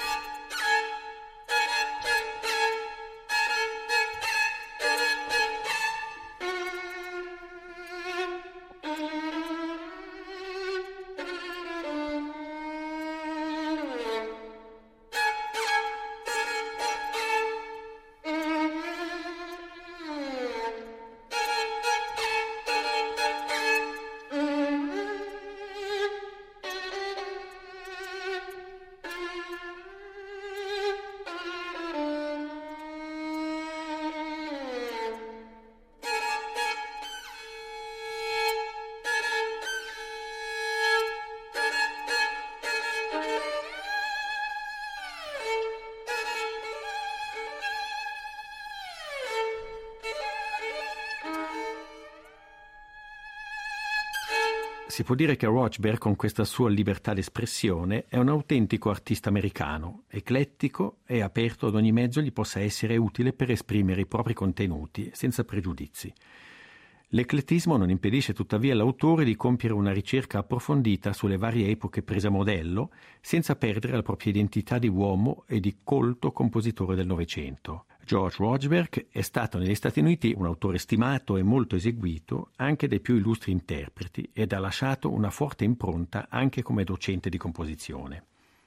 Si può dire che Rochberg, con questa sua libertà d'espressione, è un autentico artista americano, eclettico e aperto ad ogni mezzo gli possa essere utile per esprimere i propri contenuti, senza pregiudizi. L'eclettismo non impedisce tuttavia all'autore di compiere una ricerca approfondita sulle varie epoche prese a modello, senza perdere la propria identità di uomo e di colto compositore del Novecento. George Rochberg è stato negli Stati Uniti un autore stimato e molto eseguito anche dai più illustri interpreti ed ha lasciato una forte impronta anche come docente di composizione.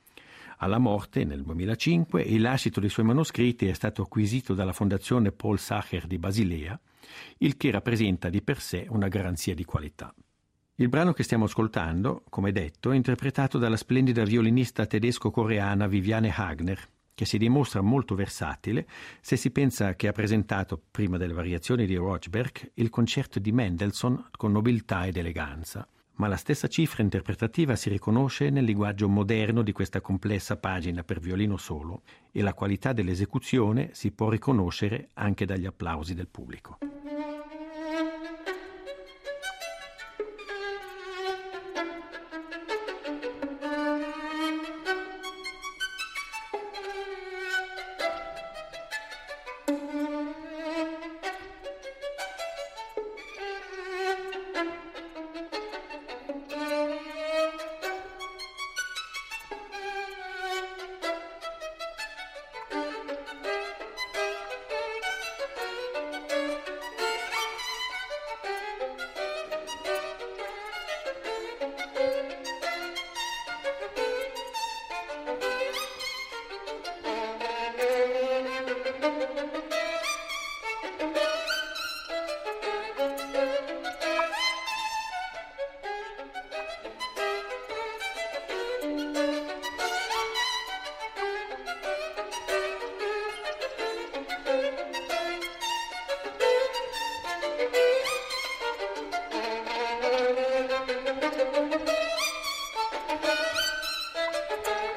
Alla morte, nel duemilacinque, il lascito dei suoi manoscritti è stato acquisito dalla Fondazione Paul Sacher di Basilea, il che rappresenta di per sé una garanzia di qualità. Il brano che stiamo ascoltando, come detto, è interpretato dalla splendida violinista tedesco-coreana Viviane Hagner, che si dimostra molto versatile se si pensa che ha presentato, prima delle variazioni di Rochberg, il concerto di Mendelssohn con nobiltà ed eleganza. Ma la stessa cifra interpretativa si riconosce nel linguaggio moderno di questa complessa pagina per violino solo, e la qualità dell'esecuzione si può riconoscere anche dagli applausi del pubblico.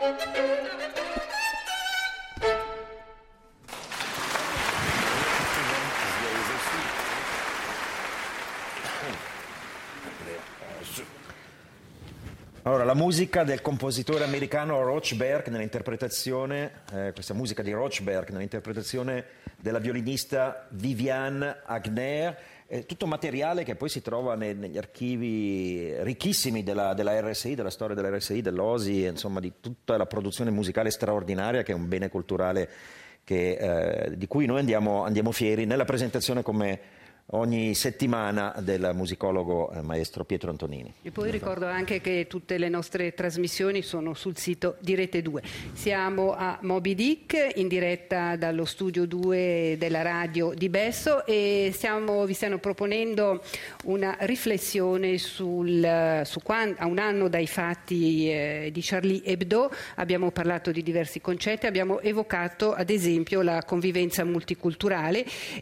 Allora, la musica del compositore americano Rochberg nell'interpretazione, eh, questa musica di Rochberg nell'interpretazione della violinista Viviane Agner, è tutto materiale che poi si trova ne, negli archivi ricchissimi della, della R S I, della storia della R S I, dell'O S I, insomma di tutta la produzione musicale straordinaria che è un bene culturale che, eh, di cui noi andiamo, andiamo fieri nella presentazione come ogni settimana del musicologo eh, maestro Pietro Antonini. E poi ricordo anche che tutte le nostre trasmissioni sono sul sito di Rete due. Siamo a Moby Dick in diretta dallo studio due della radio di Besso e stiamo, vi stiamo proponendo una riflessione sul, su quando, a un anno dai fatti eh, di Charlie Hebdo. Abbiamo parlato di diversi concetti, abbiamo evocato ad esempio la convivenza multiculturale,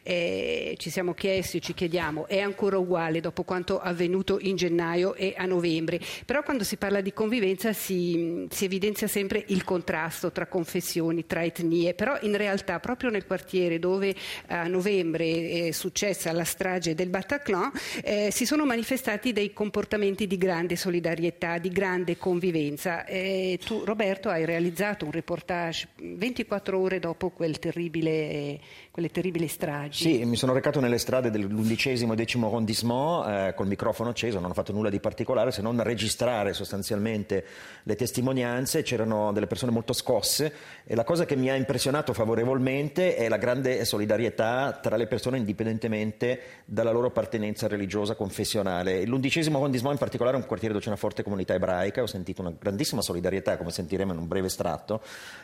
eh, ci siamo chiesti ci chiediamo, è ancora uguale dopo quanto avvenuto in gennaio e a novembre? Però quando si parla di convivenza si, si evidenzia sempre il contrasto tra confessioni, tra etnie, però in realtà proprio nel quartiere dove a novembre è successa la strage del Bataclan eh, si sono manifestati dei comportamenti di grande solidarietà, di grande convivenza. Eh, tu Roberto hai realizzato un reportage ventiquattro ore dopo quel terribile, quelle terribili stragi. Sì, mi sono recato nelle strade dell'undicesimo e decimo arrondissement eh, col microfono acceso, non ho fatto nulla di particolare se non registrare sostanzialmente le testimonianze. C'erano delle persone molto scosse e la cosa che mi ha impressionato favorevolmente è la grande solidarietà tra le persone indipendentemente dalla loro appartenenza religiosa, confessionale. L'undicesimo arrondissement in particolare è un quartiere dove c'è una forte comunità ebraica, ho sentito una grandissima solidarietà, come sentiremo in un breve estratto,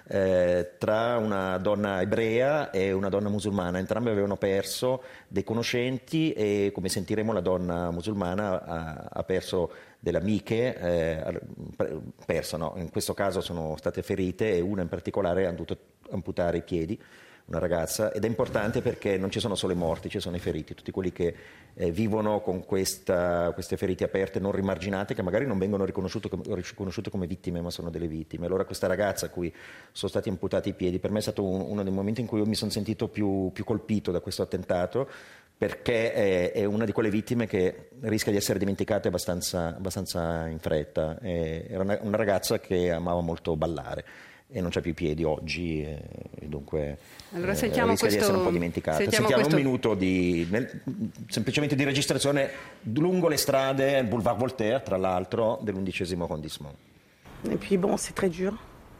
eh, tra una donna ebrea e una donna musulmana. Entrambe avevano perso dei conoscenti e, come sentiremo, la donna musulmana ha, ha perso delle amiche, eh, perso, no? In questo caso sono state ferite e una in particolare ha dovuto amputare i piedi, una ragazza, ed è importante perché non ci sono solo i morti, ci sono i feriti, tutti quelli che eh, vivono con questa, queste ferite aperte, non rimarginate, che magari non vengono riconosciute come, riconosciute come vittime, ma sono delle vittime. Allora questa ragazza a cui sono stati amputati i piedi, per me è stato un, uno dei momenti in cui io mi sono sentito più, più colpito da questo attentato, perché è, è una di quelle vittime che rischia di essere dimenticate abbastanza, abbastanza in fretta. È, era una, una ragazza che amava molto ballare e non c'ha più i piedi oggi, e dunque allora, eh, sentiamo rischia questo, di essere un po' dimenticata. Sentiamo, sentiamo questo... un minuto di, nel, semplicemente di registrazione lungo le strade, Boulevard Voltaire, tra l'altro, dell'undicesimo arrondissement. Et puis bon, c'est très dur,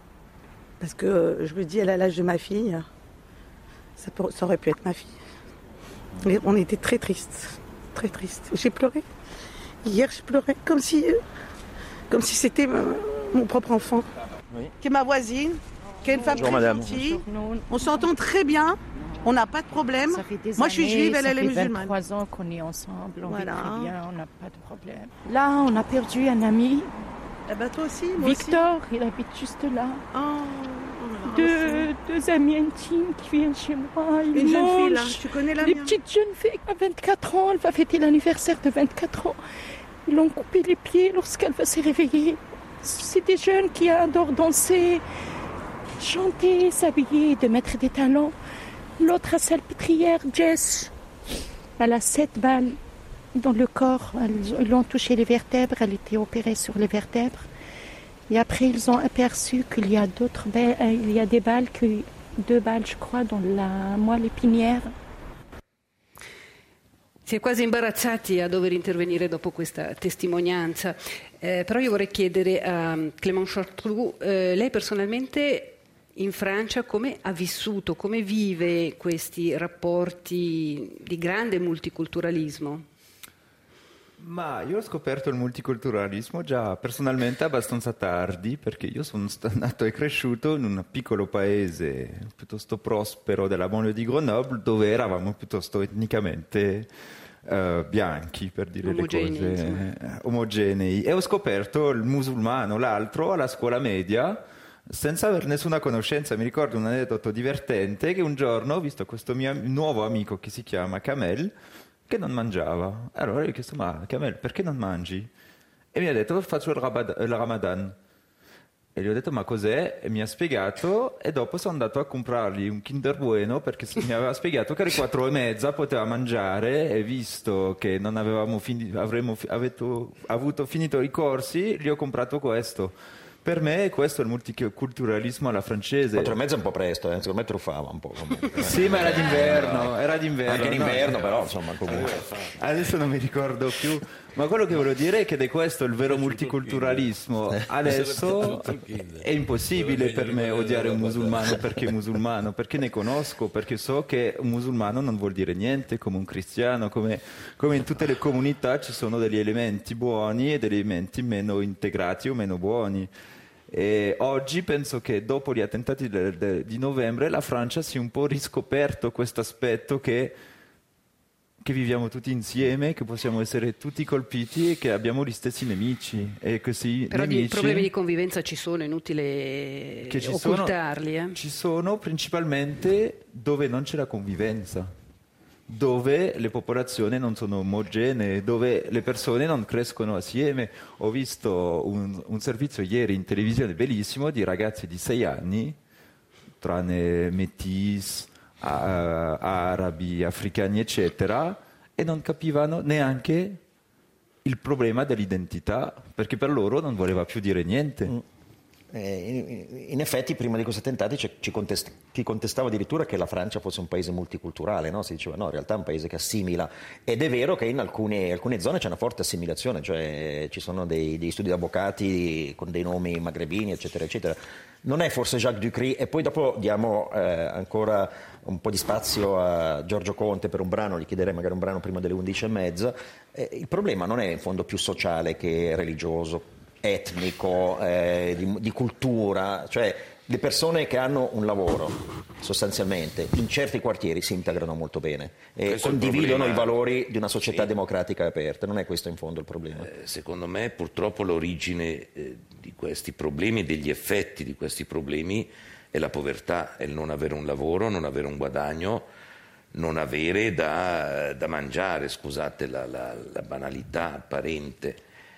parce que je me dis, elle a l'âge de ma fille, ça, peut, ça aurait pu être ma fille. Et on était très tristes, très tristes. J'ai pleuré. Hier, je pleurais comme si, comme si c'était mon propre enfant. Oui. Qui est ma voisine, qui est une femme Bonjour, très madame. gentille. On s'entend très bien, on n'a pas de problème. Ça fait des Moi, je suis années, juive, elle, elle est musulmane. Ça fait vingt-trois ans qu'on est ensemble, on Voilà. vit très bien, on n'a pas de problème. Là, on a perdu un ami. Eh ben, toi aussi, moi Victor, aussi. il habite juste là. Oh. Deux, deux amis intimes qui viennent chez moi. Ils Une jeune mangent. fille, là, tu connais la Des mienne. petites jeunes filles à vingt-quatre ans, elle va fêter l'anniversaire de vingt-quatre ans. Ils l'ont coupé les pieds lorsqu'elle va se réveiller. C'est des jeunes qui adorent danser, chanter, s'habiller, de mettre des talons. L'autre a salpêtrière, Jess, elle a sept balles dans le corps. Ils l'ont touché les vertèbres, elle était opérée sur les vertèbres. Et après, ils ont aperçu qu'il y a d'autres balles, il y a des balles, que, deux balles, je crois, dans la moelle épinière. Si è quasi imbarazzati a dover intervenire dopo questa testimonianza, eh, però io vorrei chiedere a Clément Chartroux, eh, lei personalmente in Francia come ha vissuto, come vive questi rapporti di grande multiculturalismo? Ma io ho scoperto il multiculturalismo già personalmente abbastanza tardi, perché io sono nato e cresciuto in un piccolo paese piuttosto prospero della banlieue di Grenoble, dove eravamo piuttosto etnicamente uh, bianchi, per dire omogenei, le cose, eh, omogenei. E ho scoperto il musulmano, l'altro, alla scuola media, senza avere nessuna conoscenza. Mi ricordo un aneddoto divertente, che un giorno ho visto questo mio nuovo amico che si chiama Kamel, che non mangiava. Allora gli ho chiesto: ma Kamel, perché non mangi? E mi ha detto: faccio il, rabad- il Ramadan. E gli ho detto ma cos'è? E mi ha spiegato e dopo sono andato a comprargli un Kinder Bueno perché mi aveva spiegato che alle quattro e mezza poteva mangiare e visto che non avevamo fini- avremmo fi- aveto- avuto finito i corsi gli ho comprato questo. Per me questo è il multiculturalismo alla francese. Quattro e mezza è un po' presto, eh? Secondo me truffava un po'. Comunque. Sì, ma era d'inverno, era d'inverno. Anche no? d'inverno, però, insomma, comunque. Adesso non mi ricordo più. Ma quello che volevo dire è che è questo il vero multiculturalismo. Adesso è impossibile per me odiare un musulmano perché è musulmano, perché ne conosco, perché so che un musulmano non vuol dire niente come un cristiano, come, come in tutte le comunità ci sono degli elementi buoni e degli elementi meno integrati o meno buoni. E oggi penso che dopo gli attentati de, de, di novembre la Francia si è un po' riscoperto questo aspetto che, che viviamo tutti insieme, che possiamo essere tutti colpiti e che abbiamo gli stessi nemici. E questi Però nemici, di problemi di convivenza ci sono, è inutile che ci occultarli. Sono, eh. ci sono principalmente dove non c'è la convivenza, dove le popolazioni non sono omogenee, dove le persone non crescono assieme. Ho visto un, un servizio ieri in televisione bellissimo di ragazzi di sei anni, tranne métis, a, arabi, africani, eccetera, e non capivano neanche il problema dell'identità, perché per loro non voleva più dire niente. Mm. Eh, in effetti prima di questi attentati ci, ci contest- chi contestava addirittura che la Francia fosse un paese multiculturale, no? Si diceva no, in realtà è un paese che assimila, ed è vero che in alcune, alcune zone c'è una forte assimilazione, cioè ci sono dei, dei studi di avvocati con dei nomi magrebini eccetera eccetera. Non è forse Jacques Ducry? E poi dopo diamo eh, ancora un po' di spazio a Giorgio Conte per un brano, gli chiederei magari un brano prima delle undici e mezza. Eh, il problema non è in fondo più sociale che religioso, etnico, eh, di, di cultura, cioè le persone che hanno un lavoro sostanzialmente in certi quartieri si integrano molto bene e condividono i valori di una società sì. democratica e aperta. Non è questo in fondo il problema? Eh, secondo me purtroppo l'origine eh, di questi problemi e degli effetti di questi problemi è la povertà, è il non avere un lavoro, non avere un guadagno, non avere da, da mangiare, scusate la, la, la banalità apparente.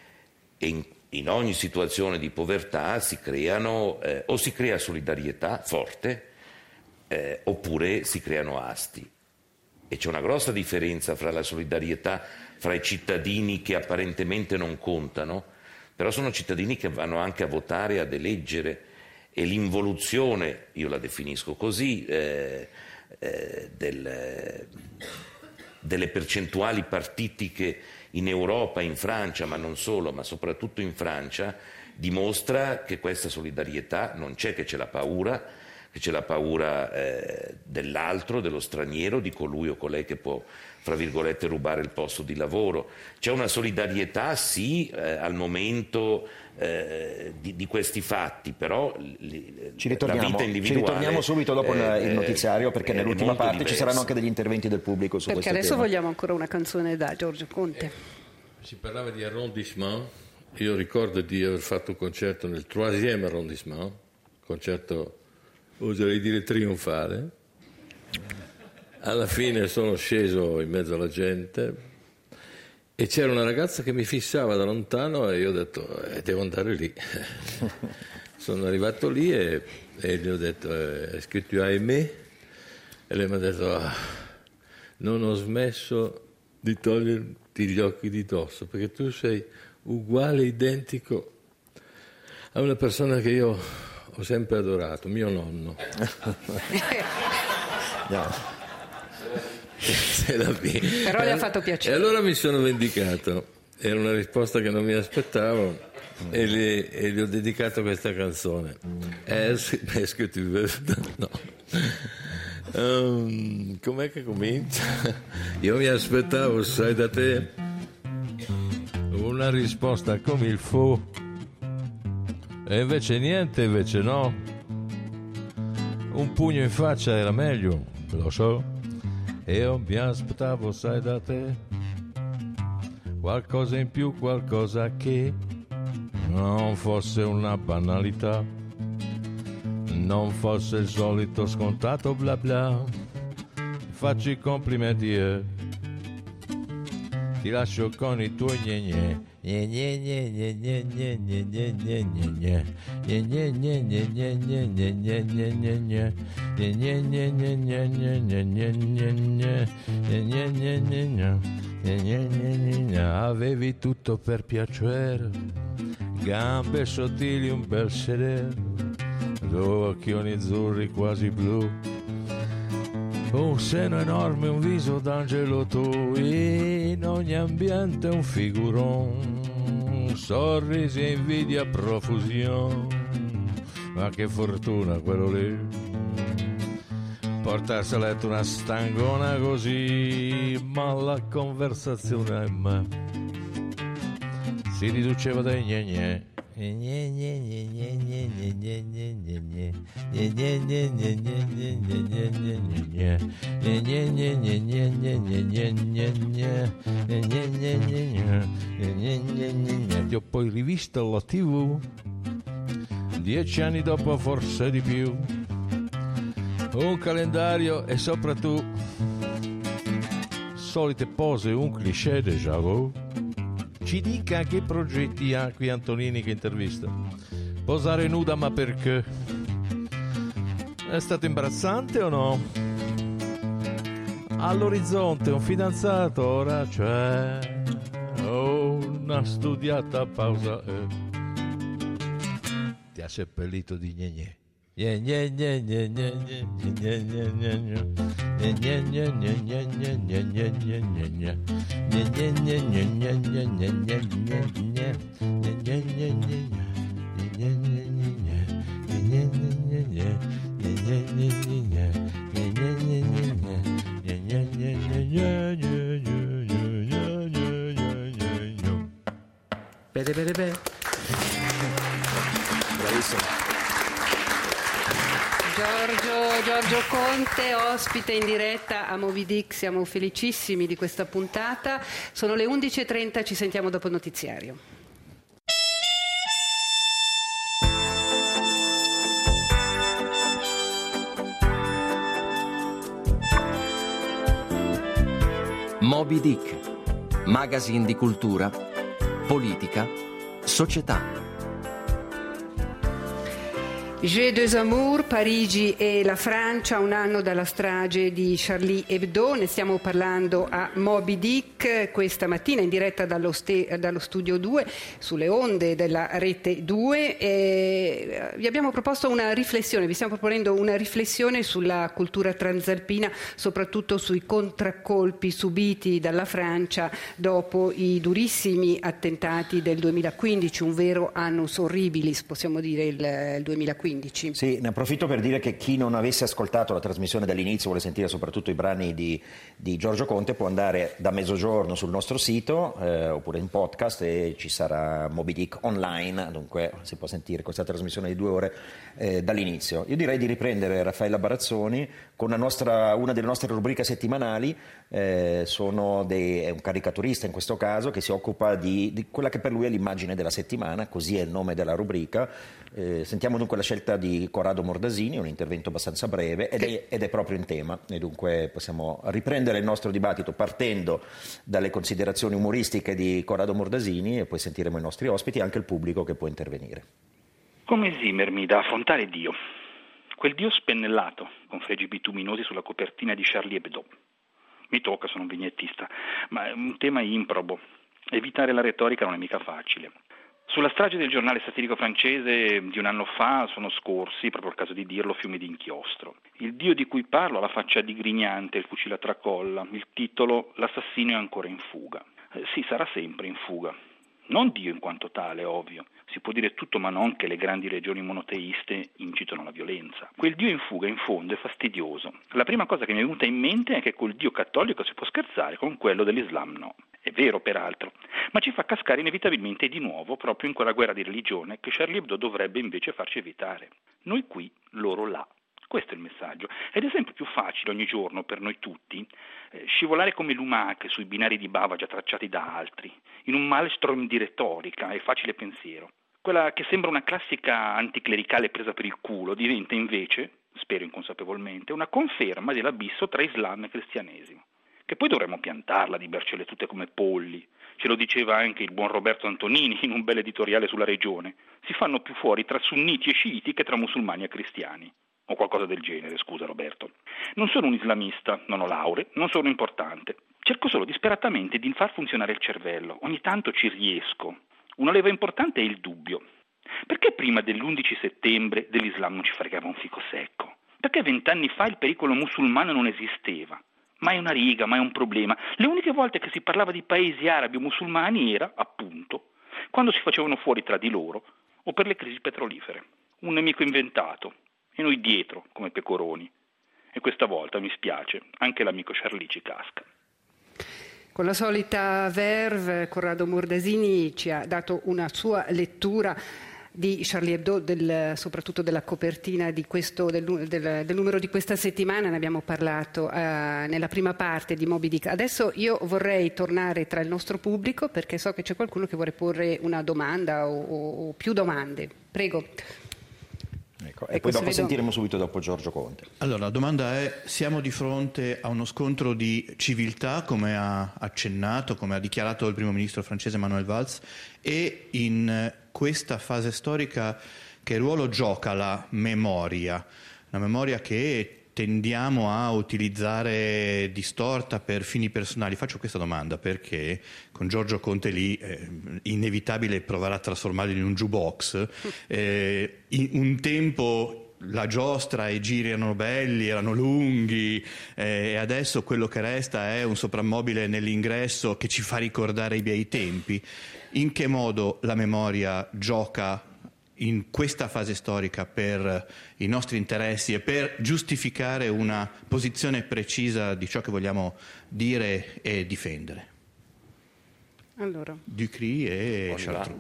E in In ogni situazione di povertà si creano, eh, o si crea solidarietà forte, eh, oppure si creano asti. E c'è una grossa differenza fra la solidarietà fra i cittadini che apparentemente non contano, però sono cittadini che vanno anche a votare, ad eleggere, e l'involuzione, io la definisco così, eh, eh, del, delle percentuali partitiche in Europa, in Francia, ma non solo, ma soprattutto in Francia, dimostra che questa solidarietà non c'è, che c'è la paura, che c'è la paura eh, dell'altro, dello straniero, di colui o colei che può, fra virgolette, rubare il posto di lavoro. C'è una solidarietà, sì, eh, al momento eh, di, di questi fatti, però li, ci la vita individuale... Ci ritorniamo subito dopo eh, il notiziario, perché eh, nell'ultima parte diverso. ci saranno anche degli interventi del pubblico su perché questo adesso tema. vogliamo ancora una canzone da Giorgio Conte. Eh, si parlava di arrondissement, io ricordo di aver fatto un concerto nel troisième arrondissement, concerto, oserei dire, trionfale. Alla fine sono sceso in mezzo alla gente e c'era una ragazza che mi fissava da lontano e io ho detto eh, devo andare lì. Sono arrivato lì e, e gli ho detto eh, est-ce que tu as aimé? E lei mi ha detto ah, non ho smesso di toglierti gli occhi di dosso perché tu sei uguale, identico a una persona che io ho sempre adorato, mio nonno. No. Però le ha fatto piacere. E allora mi sono vendicato, era una risposta che non mi aspettavo e gli, e gli ho dedicato questa canzone. Est-ce que tu veux? No. Um, com'è che comincia? Io mi aspettavo, sai da te, una risposta come il fu e invece niente, invece no. Un pugno in faccia era meglio, lo so. Io mi aspettavo, sai da te, qualcosa in più, qualcosa che non fosse una banalità, non fosse il solito scontato bla bla. Faccio i complimenti e ti lascio con i tuoi gne gne. Avevi tutto per piacere, gambe sottili, un bel sedere, due occhioni azzurri quasi blu, un seno enorme, un viso d'angelo tu, in ogni ambiente un figuron, sorrisi e invidia a profusione, ma che fortuna quello lì, portarsi a letto una stangona così, ma la conversazione a me si riduceva dai gne gne. Ti ho poi rivisto alla tivù dieci anni dopo, forse di più, un calendario e sopra tu solite pose, un cliché déjà vu. Ci dica che progetti ha qui Antonini che intervista. Posare nuda, ma perché? È stato imbarazzante o no? All'orizzonte un fidanzato ora c'è, oh, una studiata pausa è. Ti ha seppellito di gne gne. Gne gne gne gne gne gne gne gne gne gne. Gne gne gne gne gne gne gne gne gne gne. Gne gne gne gne gne gne gne gne gne gne. Gne gne gne gne gne. Gne gne gne gne. Gne gne gne gne. Gne gne gne gne. Gne gne gne gne. Gne gne gne gne gne gne. Bene, bene, bene. Bravissimo. Giorgio, Giorgio Conte, ospite in diretta a Moby Dick, siamo felicissimi di questa puntata. Sono le undici e trenta, ci sentiamo dopo il notiziario. Moby Dick, magazine di cultura, politica, società. Jeux des Amours, Parigi e la Francia, un anno dalla strage di Charlie Hebdo. Ne stiamo parlando a Moby Dick questa mattina in diretta dallo, ste- dallo studio due sulle onde della rete due. E vi abbiamo proposto una riflessione, vi stiamo proponendo una riflessione sulla cultura transalpina, soprattutto sui contraccolpi subiti dalla Francia dopo i durissimi attentati del duemilaquindici, un vero annus horribilis, possiamo dire il, il duemilaquindici. Sì, ne approfitto per dire che chi non avesse ascoltato la trasmissione dall'inizio, vuole sentire soprattutto i brani di, di Giorgio Conte, può andare da mezzogiorno sul nostro sito eh, oppure in podcast, e ci sarà Moby Dick online, dunque si può sentire questa trasmissione di due ore eh, dall'inizio. Io direi di riprendere Raffaella Barazzoni con una, nostra, una delle nostre rubriche settimanali. Eh, sono dei, è un caricaturista in questo caso che si occupa di, di quella che per lui è l'immagine della settimana, così è il nome della rubrica. Eh, sentiamo dunque la scelta di Corrado Mordasini, un intervento abbastanza breve ed è, ed è proprio in tema, e dunque possiamo riprendere il nostro dibattito partendo dalle considerazioni umoristiche di Corrado Mordasini, e poi sentiremo i nostri ospiti e anche il pubblico che può intervenire. Come esimermi da affrontare Dio? Quel Dio spennellato, con fregi bituminosi sulla copertina di Charlie Hebdo. Mi tocca, sono un vignettista, ma è un tema improbo. Evitare la retorica non è mica facile. Sulla strage del giornale satirico francese di un anno fa sono scorsi, proprio il caso di dirlo, fiumi di inchiostro. Il Dio di cui parlo ha la faccia digrignante, il fucile a tracolla, il titolo "L'assassino è ancora in fuga". Eh, sì, sarà sempre in fuga. Non Dio in quanto tale, ovvio. Si può dire tutto ma non che le grandi religioni monoteiste incitano alla violenza. Quel Dio in fuga, in fondo, è fastidioso. La prima cosa che mi è venuta in mente è che col Dio cattolico si può scherzare, con quello dell'Islam no. È vero, peraltro, ma ci fa cascare inevitabilmente di nuovo proprio in quella guerra di religione che Charlie Hebdo dovrebbe invece farci evitare. Noi qui, loro là. Questo è il messaggio. Ed è sempre più facile ogni giorno per noi tutti eh, scivolare come lumache sui binari di bava già tracciati da altri, in un maelstrom di retorica e facile pensiero. Quella che sembra una classica anticlericale presa per il culo diventa invece, spero inconsapevolmente, una conferma dell'abisso tra Islam e cristianesimo. Che poi dovremmo piantarla di bercelle tutte come polli. Ce lo diceva anche il buon Roberto Antonini in un bel editoriale sulla regione. Si fanno più fuori tra sunniti e sciiti che tra musulmani e cristiani. O qualcosa del genere, scusa Roberto. Non sono un islamista, non ho lauree, non sono importante. Cerco solo disperatamente di far funzionare il cervello. Ogni tanto ci riesco. Una leva importante è il dubbio. Perché prima dell'undici settembre dell'Islam non ci fregava un fico secco? Perché vent'anni fa il pericolo musulmano non esisteva? Mai una riga, mai un problema. Le uniche volte che si parlava di paesi arabi o musulmani era, appunto, quando si facevano fuori tra di loro o per le crisi petrolifere. Un nemico inventato e noi dietro come pecoroni. E questa volta, mi spiace, anche l'amico Charlie ci casca. Con la solita verve, Corrado Mordasini ci ha dato una sua lettura di Charlie Hebdo, del, soprattutto della copertina di questo, del, del, del numero di questa settimana. Ne abbiamo parlato eh, nella prima parte di Moby Dick. Adesso io vorrei tornare tra il nostro pubblico, perché so che c'è qualcuno che vuole porre una domanda o, o, o più domande. Prego. Ecco, e poi dopo vedo... sentiremo subito dopo Giorgio Conte. Allora, la domanda è: siamo di fronte a uno scontro di civiltà, come ha accennato, come ha dichiarato il primo ministro francese Manuel Valls, e in questa fase storica che ruolo gioca la memoria? La memoria che tendiamo a utilizzare distorta per fini personali. Faccio questa domanda perché con Giorgio Conte lì è inevitabile provare a trasformarlo in un jukebox. Eh, in un tempo la giostra e i giri erano belli, erano lunghi, eh, e adesso quello che resta è un soprammobile nell'ingresso che ci fa ricordare i bei tempi. In che modo la memoria gioca in questa fase storica per i nostri interessi e per giustificare una posizione precisa di ciò che vogliamo dire e difendere? Allora. Ducry e Chartreux.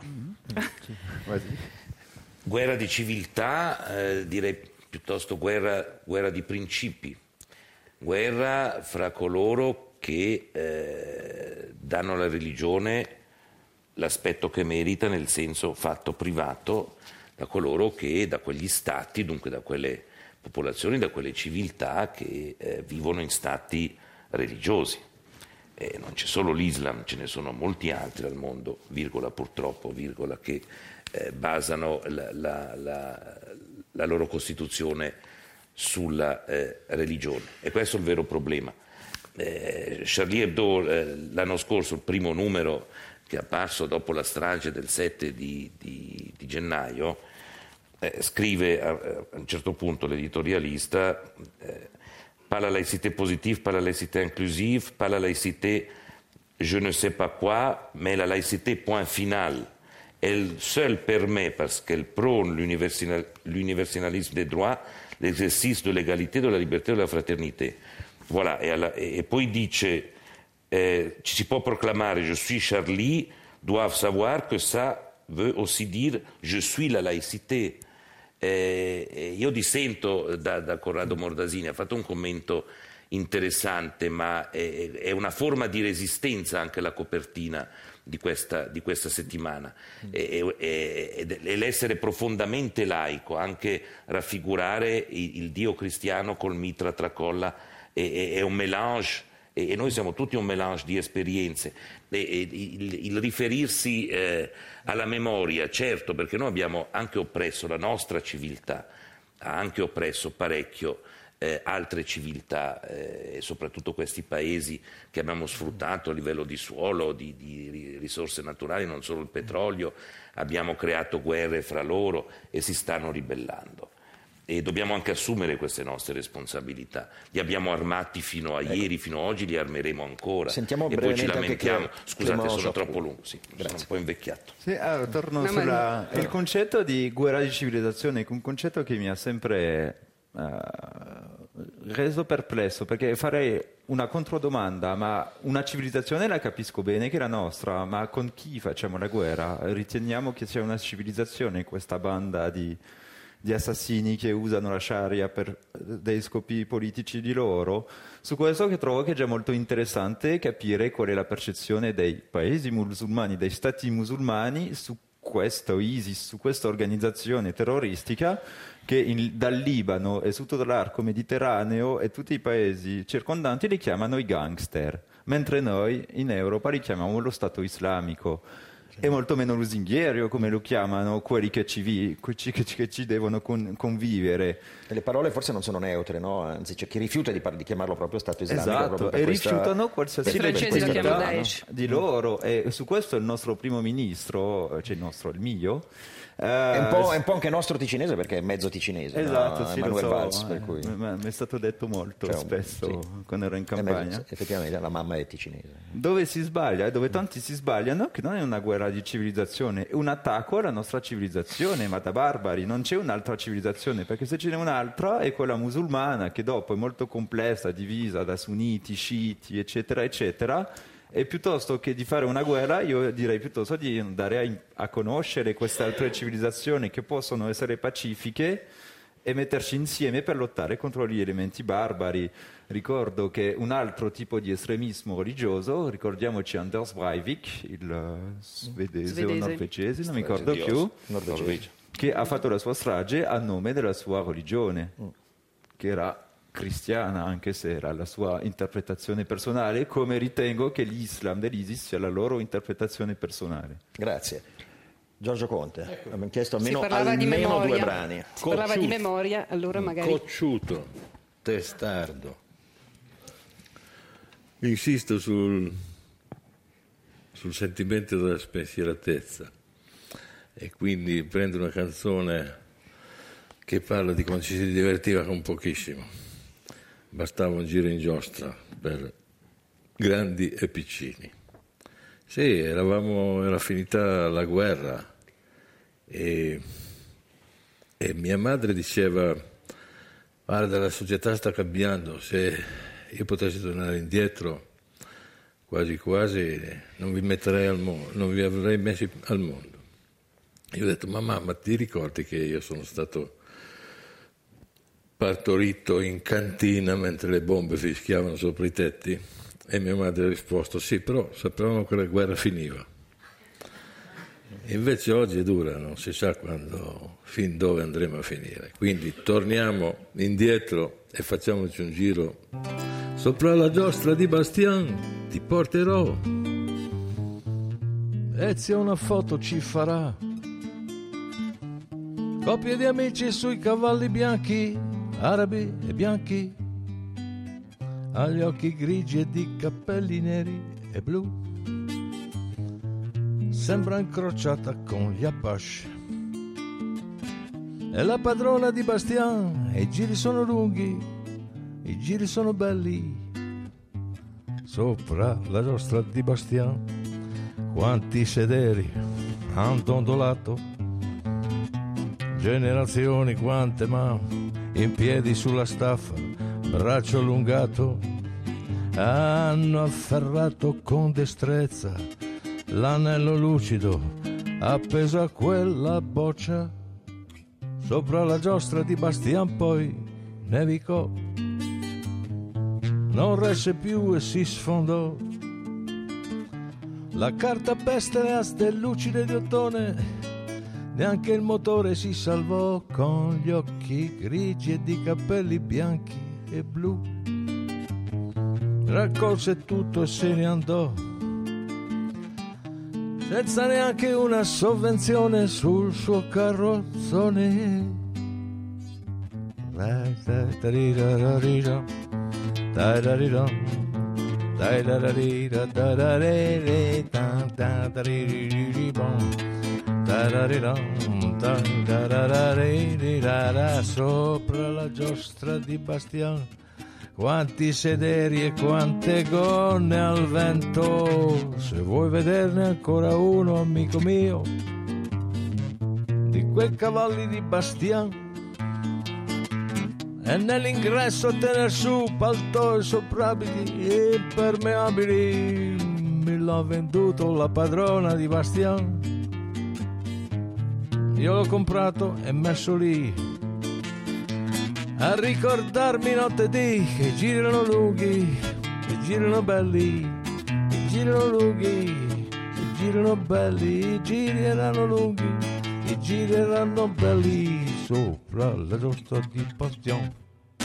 Guerra di civiltà, eh, direi piuttosto guerra, guerra di principi, guerra fra coloro che eh, danno alla religione l'aspetto che merita nel senso fatto privato, da coloro che, da quegli stati, dunque da quelle popolazioni, da quelle civiltà che eh, vivono in stati religiosi. E non c'è solo l'Islam, ce ne sono molti altri al mondo, virgola purtroppo, virgola, che eh, basano la, la, la, la loro costituzione sulla eh, religione. E questo è il vero problema. Eh, Charlie Hebdo eh, l'anno scorso, il primo numero che è apparso dopo la strage del sette di, di, di gennaio, eh, scrive a, a un certo punto l'editorialista eh, pas la laïcité positive, pas la laïcité inclusive, pas la laïcité je ne sais pas quoi, mais la laïcité point final. Elle seule permet, parce qu'elle prône l'universalisme des droits, l'exercice de l'égalité, de la liberté et de la fraternité. Voilà, e, alla, e, e poi dice Eh, ci si può proclamare je suis Charlie, doivent savoir que ça veut aussi dire je suis la laïcité. Eh, io dissento da, da Corrado Mordasini, ha fatto un commento interessante, ma è, è una forma di resistenza anche la copertina di questa, di questa settimana. E, e, e l'essere profondamente laico, anche raffigurare il, il Dio cristiano col mitra tracolla, è, è un mélange. E noi siamo tutti un mélange di esperienze, e, e, il, il riferirsi eh, alla memoria, certo, perché noi abbiamo anche oppresso la nostra civiltà, ha anche oppresso parecchio eh, altre civiltà, eh, soprattutto questi paesi che abbiamo sfruttato a livello di suolo, di, di risorse naturali, non solo il petrolio, abbiamo creato guerre fra loro e si stanno ribellando. E dobbiamo anche assumere queste nostre responsabilità. Li abbiamo armati fino a ecco. ieri, fino a oggi li armeremo ancora. Sentiamo e poi ci lamentiamo. Che Scusate, sono troppo lungo, sì, sono un po' invecchiato. Sì, allora, torno no, sulla il concetto di guerra di civilizzazione, un concetto che mi ha sempre uh, reso perplesso, perché farei una controdomanda: ma una civilizzazione la capisco bene che è la nostra, ma con chi facciamo la guerra? Riteniamo che sia una civilizzazione questa banda di di assassini che usano la Sharia per dei scopi politici di loro? Su questo che trovo che è già molto interessante capire qual è la percezione dei paesi musulmani, dei stati musulmani su questo ISIS, su questa organizzazione terroristica che in, dal Libano e su tutto l'arco mediterraneo e tutti i paesi circondanti li chiamano i gangster, mentre noi in Europa li chiamiamo lo Stato islamico. È molto meno lusinghiero come lo chiamano quelli che ci, vi, che ci, che ci devono con, convivere. E le parole forse non sono neutre, no? Anzi c'è chi rifiuta di, par- di chiamarlo proprio Stato islamico. Esatto, e questa... rifiutano qualsiasi legittimità di loro, e su questo il nostro primo ministro, cioè il nostro, il mio, Uh, è, un po', è un po' anche nostro ticinese perché è mezzo ticinese, esatto, no? sì, Emanuel lo so, Valls, per cui... mi è stato detto molto cioè, spesso sì. quando ero in campagna. Mezzo, effettivamente la mamma è ticinese. Dove si sbaglia e dove tanti si sbagliano che non è una guerra di civilizzazione, è un attacco alla nostra civilizzazione, ma da barbari. Non c'è un'altra civilizzazione, perché se ce n'è un'altra è quella musulmana, che dopo è molto complessa, divisa da sunniti, sciiti, eccetera eccetera. E piuttosto che di fare una guerra, io direi piuttosto di andare a, a conoscere queste altre civilizzazioni che possono essere pacifiche e metterci insieme per lottare contro gli elementi barbari. Ricordo che un altro tipo di estremismo religioso, ricordiamoci Anders Breivik, il svedese, svedese. o norvegese, non mi ricordo più, Norvegia. che ha fatto la sua strage a nome della sua religione, che era cristiana, anche se era la sua interpretazione personale, come ritengo che l'Islam dell'ISIS sia la loro interpretazione personale. Grazie. Giorgio Conte, ecco. Abbiamo chiesto almeno, si parlava almeno di memoria, due brani. Si Cocciuto. parlava di memoria, allora magari... Cocciuto, testardo. Insisto sul, sul sentimento della spensieratezza e quindi prendo una canzone che parla di quando ci si divertiva con pochissimo. Bastava un giro in giostra per grandi e piccini. Sì, eravamo, era finita la guerra e, e mia madre diceva: guarda, la società sta cambiando, se io potessi tornare indietro quasi quasi non vi metterei al mondo, non vi avrei messi al mondo. Io ho detto: ma mamma, ti ricordi che io sono stato partorito in cantina mentre le bombe fischiavano sopra i tetti? E mia madre ha risposto: sì, però sapevamo che la guerra finiva. E invece oggi è dura, non si sa quando, fin dove andremo a finire. Quindi torniamo indietro e facciamoci un giro sopra la giostra di Bastian, ti porterò. Ezio una foto ci farà, coppie di amici sui cavalli bianchi, arabi e bianchi, agli occhi grigi e di capelli neri e blu. Sembra incrociata con gli Apache. È la padrona di Bastian e i giri sono lunghi, i giri sono belli. Sopra la giostra di Bastian, quanti sederi han dondolato, generazioni quante mani in piedi sulla staffa, braccio allungato, hanno afferrato con destrezza l'anello lucido appeso a quella boccia. Sopra la giostra di Bastian poi nevicò, non resse più e si sfondò. La carta peste le aste lucide di ottone, neanche il motore si salvò, con gli occhi grigi e di capelli bianchi e blu. Raccolse tutto e se ne andò, senza neanche una sovvenzione sul suo carrozzone. Sopra la giostra di Bastian, quanti sederi e quante gonne al vento. Se vuoi vederne ancora uno, amico mio, di quei cavalli di Bastian, e nell'ingresso a tener su paltò e soprabiti impermeabili, me l'ha venduto la padrona di Bastian. Io l'ho comprato e messo lì a ricordarmi notte di che girano lunghi, che girano belli, che girano lunghi, che girano belli, i giri erano lunghi, i giri erano belli sopra la giostra di Bastion.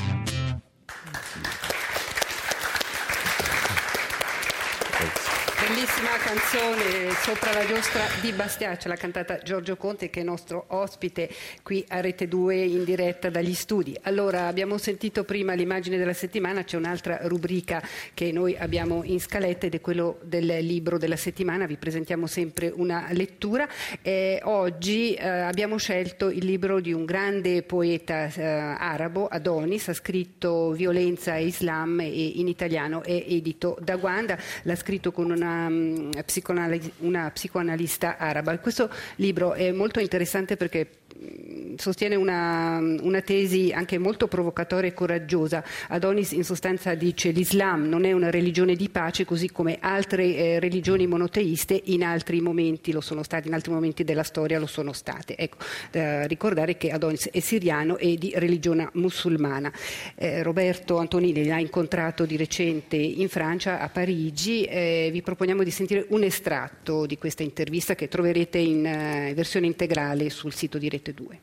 Bellissima canzone, Sopra la giostra di Bastia, ce l'ha cantata Giorgio Conte, che è nostro ospite qui a Rete due in diretta dagli studi. Allora, abbiamo sentito prima l'immagine della settimana, c'è un'altra rubrica che noi abbiamo in scaletta ed è quello del libro della settimana. Vi presentiamo sempre una lettura. E oggi eh, abbiamo scelto il libro di un grande poeta eh, arabo, Adonis, ha scritto Violenza e Islam, e in italiano è edito da Wanda, l'ha scritto con una Una, psicoanalisi, una psicoanalista araba. Questo libro è molto interessante perché sostiene una, una tesi anche molto provocatoria e coraggiosa. Adonis in sostanza dice: l'Islam non è una religione di pace, così come altre eh, religioni monoteiste in altri momenti lo sono state, in altri momenti della storia lo sono state. Ecco, da ricordare che Adonis è siriano e di religione musulmana. Eh, Roberto Antonini l'ha incontrato di recente in Francia, a Parigi. Eh, vi proponiamo di sentire un estratto di questa intervista che troverete in eh, versione integrale sul sito di Rete due.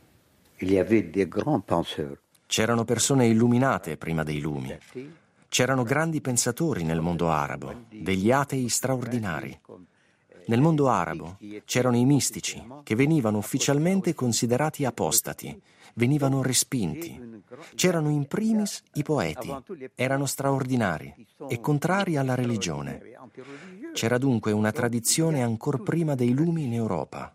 C'erano persone illuminate prima dei lumi. C'erano grandi pensatori nel mondo arabo, degli atei straordinari. Nel mondo arabo c'erano i mistici, che venivano ufficialmente considerati apostati, venivano respinti. C'erano in primis i poeti, erano straordinari e contrari alla religione. C'era dunque una tradizione ancor prima dei lumi in Europa.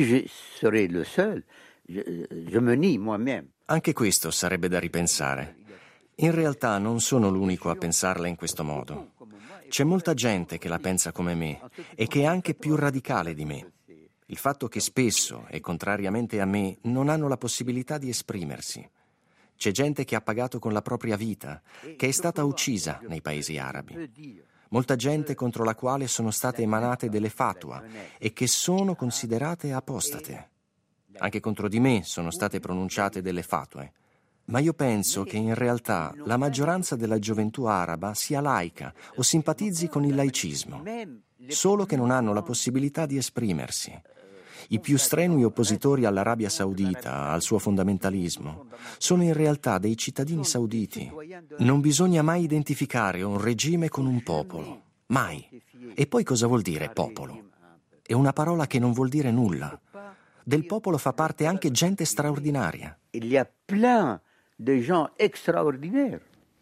Anche questo sarebbe da ripensare. In realtà non sono l'unico a pensarla in questo modo. C'è molta gente che la pensa come me e che è anche più radicale di me. Il fatto che spesso, e contrariamente a me, non hanno la possibilità di esprimersi. C'è gente che ha pagato con la propria vita, che è stata uccisa nei paesi arabi. Molta gente contro la quale sono state emanate delle fatwa e che sono considerate apostate. Anche contro di me sono state pronunciate delle fatwe. Ma io penso che in realtà la maggioranza della gioventù araba sia laica o simpatizzi con il laicismo, solo che non hanno la possibilità di esprimersi. I più strenui oppositori all'Arabia Saudita, al suo fondamentalismo, sono in realtà dei cittadini sauditi. Non bisogna mai identificare un regime con un popolo, mai. E poi cosa vuol dire popolo? È una parola che non vuol dire nulla. Del popolo fa parte anche gente straordinaria. Il y a plein de gens extraordinaires.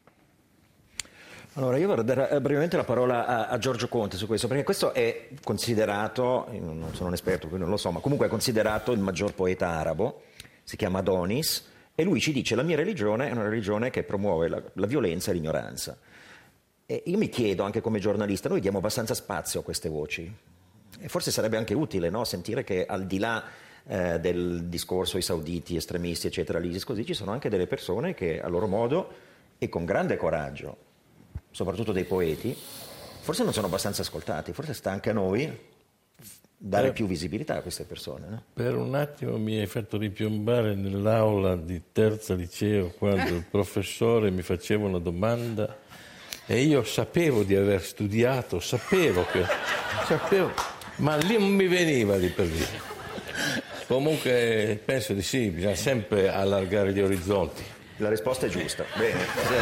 Allora, io vorrei dare brevemente la parola a, a Giorgio Conte su questo, perché questo è considerato, non sono un esperto, quindi non lo so, ma comunque è considerato il maggior poeta arabo, si chiama Adonis, e lui ci dice: la mia religione è una religione che promuove la, la violenza e l'ignoranza. E io mi chiedo, anche come giornalista, noi diamo abbastanza spazio a queste voci, e forse sarebbe anche utile, no, sentire che al di là eh, del discorso i sauditi, estremisti, eccetera, l'ISIS, così ci sono anche delle persone che a loro modo e con grande coraggio, soprattutto dei poeti, forse non sono abbastanza ascoltati, forse sta anche a noi dare per, più visibilità a queste persone. No? Per un attimo mi hai fatto ripiombare nell'aula di terza liceo quando il professore mi faceva una domanda e io sapevo di aver studiato, sapevo che... sapevo, ma lì non mi veniva lì per lì. Comunque penso di sì, bisogna sempre allargare gli orizzonti. La risposta è giusta, bene.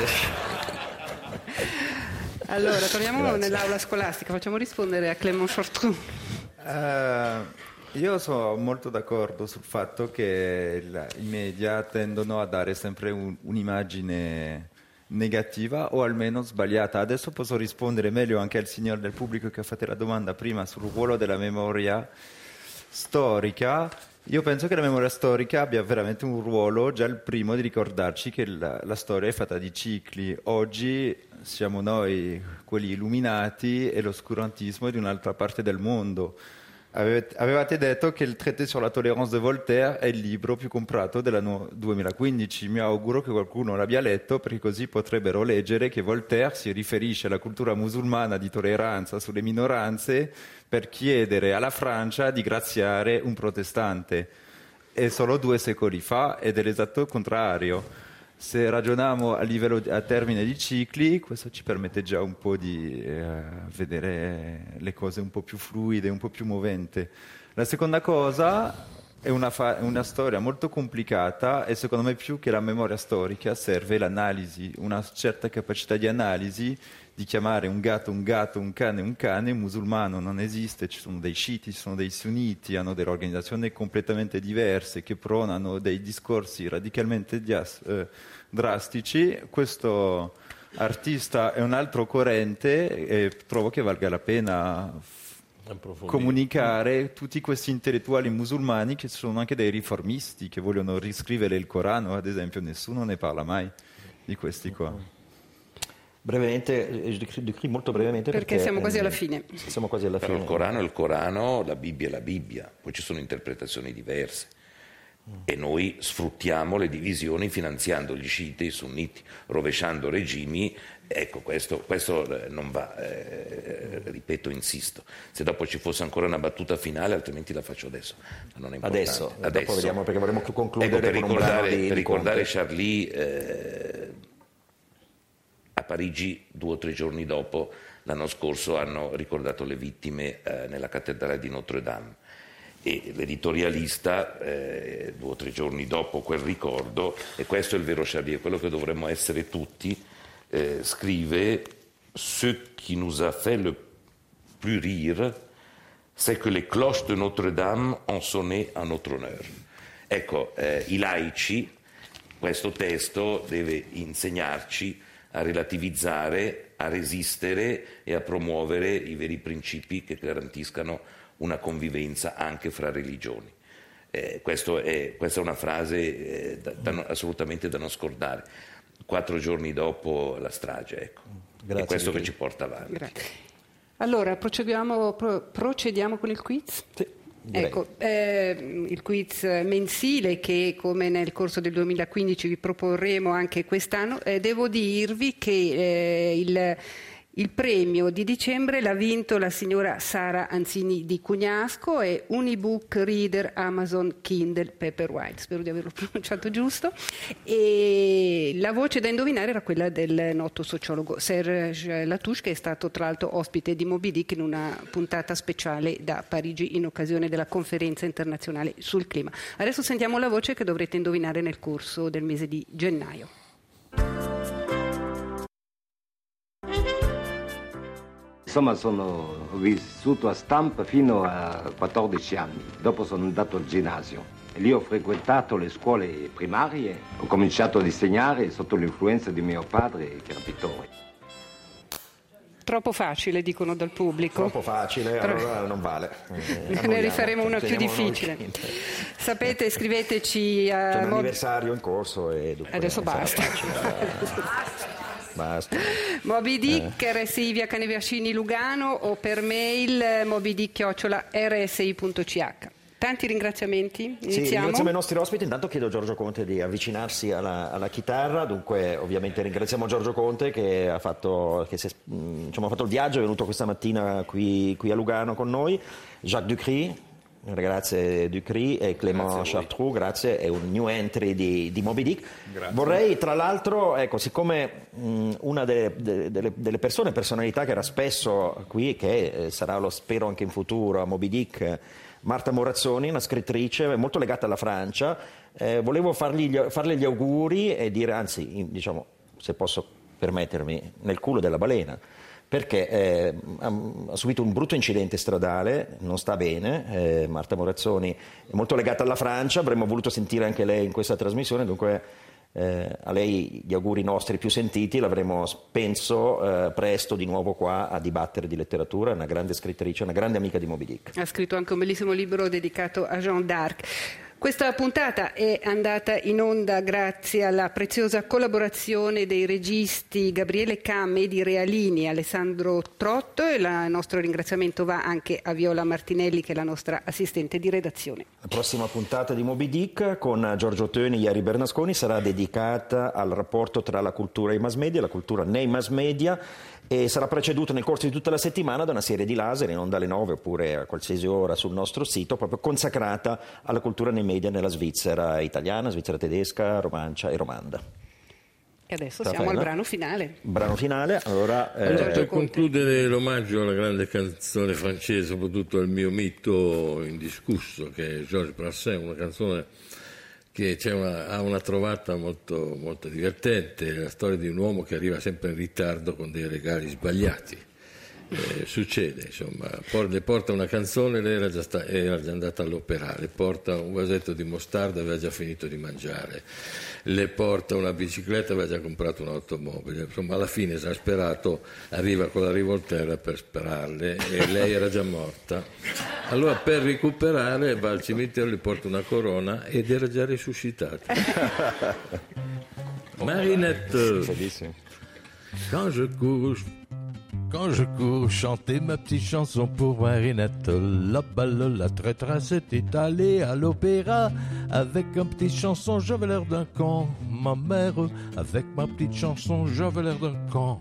Allora, torniamo Grazie. nell'aula scolastica, facciamo rispondere a Clément Chartreux. Uh, io sono molto d'accordo sul fatto che la, i media tendono a dare sempre un, un'immagine negativa o almeno sbagliata. Adesso posso rispondere meglio anche al signor del pubblico che ha fatto la domanda prima sul ruolo della memoria storica. Io penso che la memoria storica abbia veramente un ruolo, già il primo, di ricordarci che la, la storia è fatta di cicli. Oggi siamo noi quelli illuminati e l'oscurantismo è di un'altra parte del mondo. Avete, avevate detto che il Traité sur la tolérance de Voltaire è il libro più comprato dell'anno duemilaquindici. Mi auguro che qualcuno l'abbia letto, perché così potrebbero leggere che Voltaire si riferisce alla cultura musulmana di tolleranza sulle minoranze per chiedere alla Francia di graziare un protestante. È solo due secoli fa ed è l'esatto contrario. se ragioniamo a livello a termine di cicli, questo ci permette già un po' di eh, vedere le cose un po' più fluide, un po' più moventi. La seconda cosa è una, fa- una storia molto complicata e secondo me più che la memoria storica serve l'analisi, una certa capacità di analisi, di chiamare un gatto un gatto, un cane un cane. Un musulmano non esiste, ci sono dei sciiti, ci sono dei sunniti, hanno delle organizzazioni completamente diverse che pronano dei discorsi radicalmente dias- eh, drastici. Questo artista è un altro corrente e trovo che valga la pena comunicare tutti questi intellettuali musulmani che sono anche dei riformisti che vogliono riscrivere il Corano, ad esempio. Nessuno ne parla mai di questi qua. Brevemente, Ducry, molto brevemente perché, perché siamo quasi alla fine. Siamo quasi alla Però fine. il Corano è il Corano, la Bibbia è la Bibbia, poi ci sono interpretazioni diverse. E noi sfruttiamo le divisioni finanziando gli sciiti e i sunniti, rovesciando regimi. Ecco, questo, questo non va, eh, ripeto, insisto. Se dopo ci fosse ancora una battuta finale, altrimenti la faccio adesso. Non è adesso, adesso. Dopo vediamo, perché vorremmo concludere. Ecco, per con ricordare, un brano di, per di ricordare Conte. Charlie, eh, a Parigi, due o tre giorni dopo, l'anno scorso, hanno ricordato le vittime eh, nella cattedrale di Notre Dame. E l'editorialista, eh, due o tre giorni dopo quel ricordo, e questo è il vero Charlie, è quello che dovremmo essere tutti, eh, scrive: Ce qui nous a fait le plus rire, c'est que les cloches de Notre-Dame ont sonné à notre honneur. Ecco, eh, i laici, questo testo deve insegnarci a relativizzare, a resistere e a promuovere i veri principi che garantiscano una convivenza anche fra religioni. Eh, questo è, questa è una frase eh, da, da, assolutamente da non scordare. Quattro giorni dopo la strage, ecco. Grazie, è questo che ci porta avanti. Grazie. Allora, procediamo, pro, procediamo con il quiz? Sì. Ecco, eh, il quiz mensile che, come nel corso del duemilaquindici, vi proporremo anche quest'anno. Eh, devo dirvi che eh, il... Il premio di dicembre l'ha vinto la signora Sara Anzini di Cugnasco, è un ebook reader Amazon Kindle Paperwhite, spero di averlo pronunciato giusto, e la voce da indovinare era quella del noto sociologo Serge Latouche, che è stato tra l'altro ospite di Moby Dick in una puntata speciale da Parigi in occasione della conferenza internazionale sul clima. Adesso sentiamo la voce che dovrete indovinare nel corso del mese di gennaio. Insomma, sono vissuto a Stampa fino a quattordici anni. Dopo sono andato al ginnasio. Lì ho frequentato le scuole primarie. Ho cominciato a disegnare sotto l'influenza di mio padre, che era pittore. Troppo facile, dicono dal pubblico. Troppo facile, Però... allora non vale. Eh, ne rifaremo una più difficile. Noi. Sapete, scriveteci a... C'è un mod... anniversario in corso e dunque adesso basta. Basta. Moby Dick, eh. R S I via Caneversini Lugano, o per mail mobydick chiocciola r s i punto c h. Tanti ringraziamenti. Iniziamo. Sì, ringraziamo i nostri ospiti. Intanto chiedo a Giorgio Conte di avvicinarsi alla, alla chitarra. Dunque, ovviamente ringraziamo Giorgio Conte che ha fatto, che si è, diciamo, ha fatto il viaggio, è venuto questa mattina qui, qui a Lugano con noi. Jacques Ducry, grazie Ducry, e Clément Chartrou, grazie, è un new entry di, di Moby Dick. Grazie. Vorrei tra l'altro, ecco, siccome mh, una delle, delle, delle persone, personalità che era spesso qui, che eh, sarà, lo spero anche in futuro, a Moby Dick, Marta Morazzoni, una scrittrice molto legata alla Francia, eh, volevo fargli, farle gli auguri e dire, anzi, in, diciamo, se posso permettermi, nel culo della balena, perché eh, ha subito un brutto incidente stradale, non sta bene. eh, Marta Morazzoni è molto legata alla Francia, avremmo voluto sentire anche lei in questa trasmissione, dunque eh, a lei gli auguri nostri più sentiti, l'avremo penso eh, presto di nuovo qua a dibattere di letteratura, è una grande scrittrice, una grande amica di Moby Dick. Ha scritto anche un bellissimo libro dedicato a Jeanne d'Arc. Questa puntata è andata in onda grazie alla preziosa collaborazione dei registi Gabriele Cam, Edi Realini e Alessandro Trotto, e il nostro ringraziamento va anche a Viola Martinelli, che è la nostra assistente di redazione. La prossima puntata di Moby Dick con Giorgio Teuni e Ieri Bernasconi sarà dedicata al rapporto tra la cultura e i mass media, la cultura nei mass media, e sarà preceduto nel corso di tutta la settimana da una serie di laser in onda alle nove oppure a qualsiasi ora sul nostro sito, proprio consacrata alla cultura nei media nella Svizzera italiana, Svizzera tedesca, Romancia e Romanda. E adesso Raffaella. siamo al brano finale. Brano finale, allora... Eh, per concludere l'omaggio alla grande canzone francese, soprattutto al mio mito indiscusso, che è Georges Brassens, una canzone che c'è una, ha una trovata molto, molto divertente, la storia di un uomo che arriva sempre in ritardo con dei regali sbagliati. Eh, succede, insomma, por- le porta una canzone, lei era già, sta- era già andata all'opera, le porta un vasetto di mostarda, aveva già finito di mangiare, le porta una bicicletta, aveva già comprato un'automobile, insomma alla fine esasperato arriva con la rivoltella per sperarle e lei era già morta. Allora per recuperare va al cimitero, le porta una corona ed era già risuscitata. Marinette, quand je cours Quand je cours chanter ma petite chanson pour Marinette, la balle, la traîtresse était allée à l'opéra. Avec un petit chanson, j'avais l'air d'un con. Ma mère, avec ma petite chanson, j'avais l'air d'un con.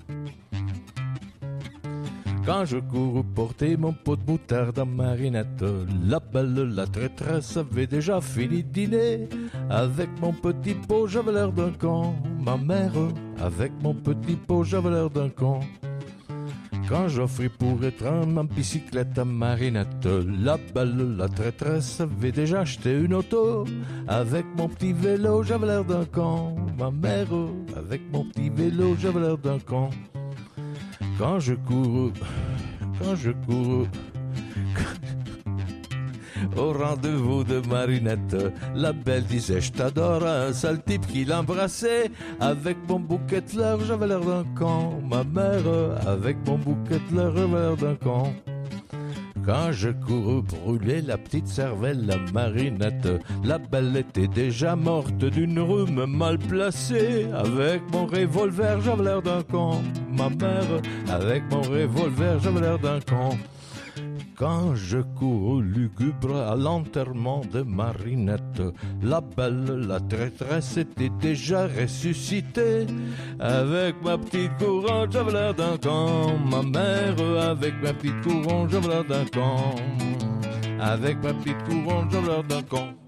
Quand je cours porter mon pot de moutarde à Marinette, la belle, la traîtresse avait déjà fini de dîner. Avec mon petit pot, j'avais l'air d'un con. Ma mère, avec mon petit pot, j'avais l'air d'un con. Quand j'offris pour étreindre ma bicyclette à Marinette, la belle, la traîtresse avait déjà acheté une auto. Avec mon petit vélo, j'avais l'air d'un con. Ma mère, avec mon petit vélo, j'avais l'air d'un con. Quand je cours, quand je cours, au rendez-vous de Marinette, la belle disait je t'adore, un sale type qui l'embrassait. Avec mon bouquet de fleurs, j'avais l'air d'un con. Ma mère, avec mon bouquet de fleurs, j'avais l'air d'un con. Quand je cours brûler la petite cervelle à Marinette, la belle était déjà morte d'une rhume mal placée. Avec mon revolver, j'avais l'air d'un con. Ma mère, avec mon revolver, j'avais l'air d'un con. Quand je cours lugubre à l'enterrement de Marinette, la belle, la traîtresse était déjà ressuscitée. Avec ma petite couronne, j'avais l'air d'un con. Ma mère, avec ma petite couronne, j'avais l'air d'un con. Avec ma petite couronne, j'avais l'air d'un con.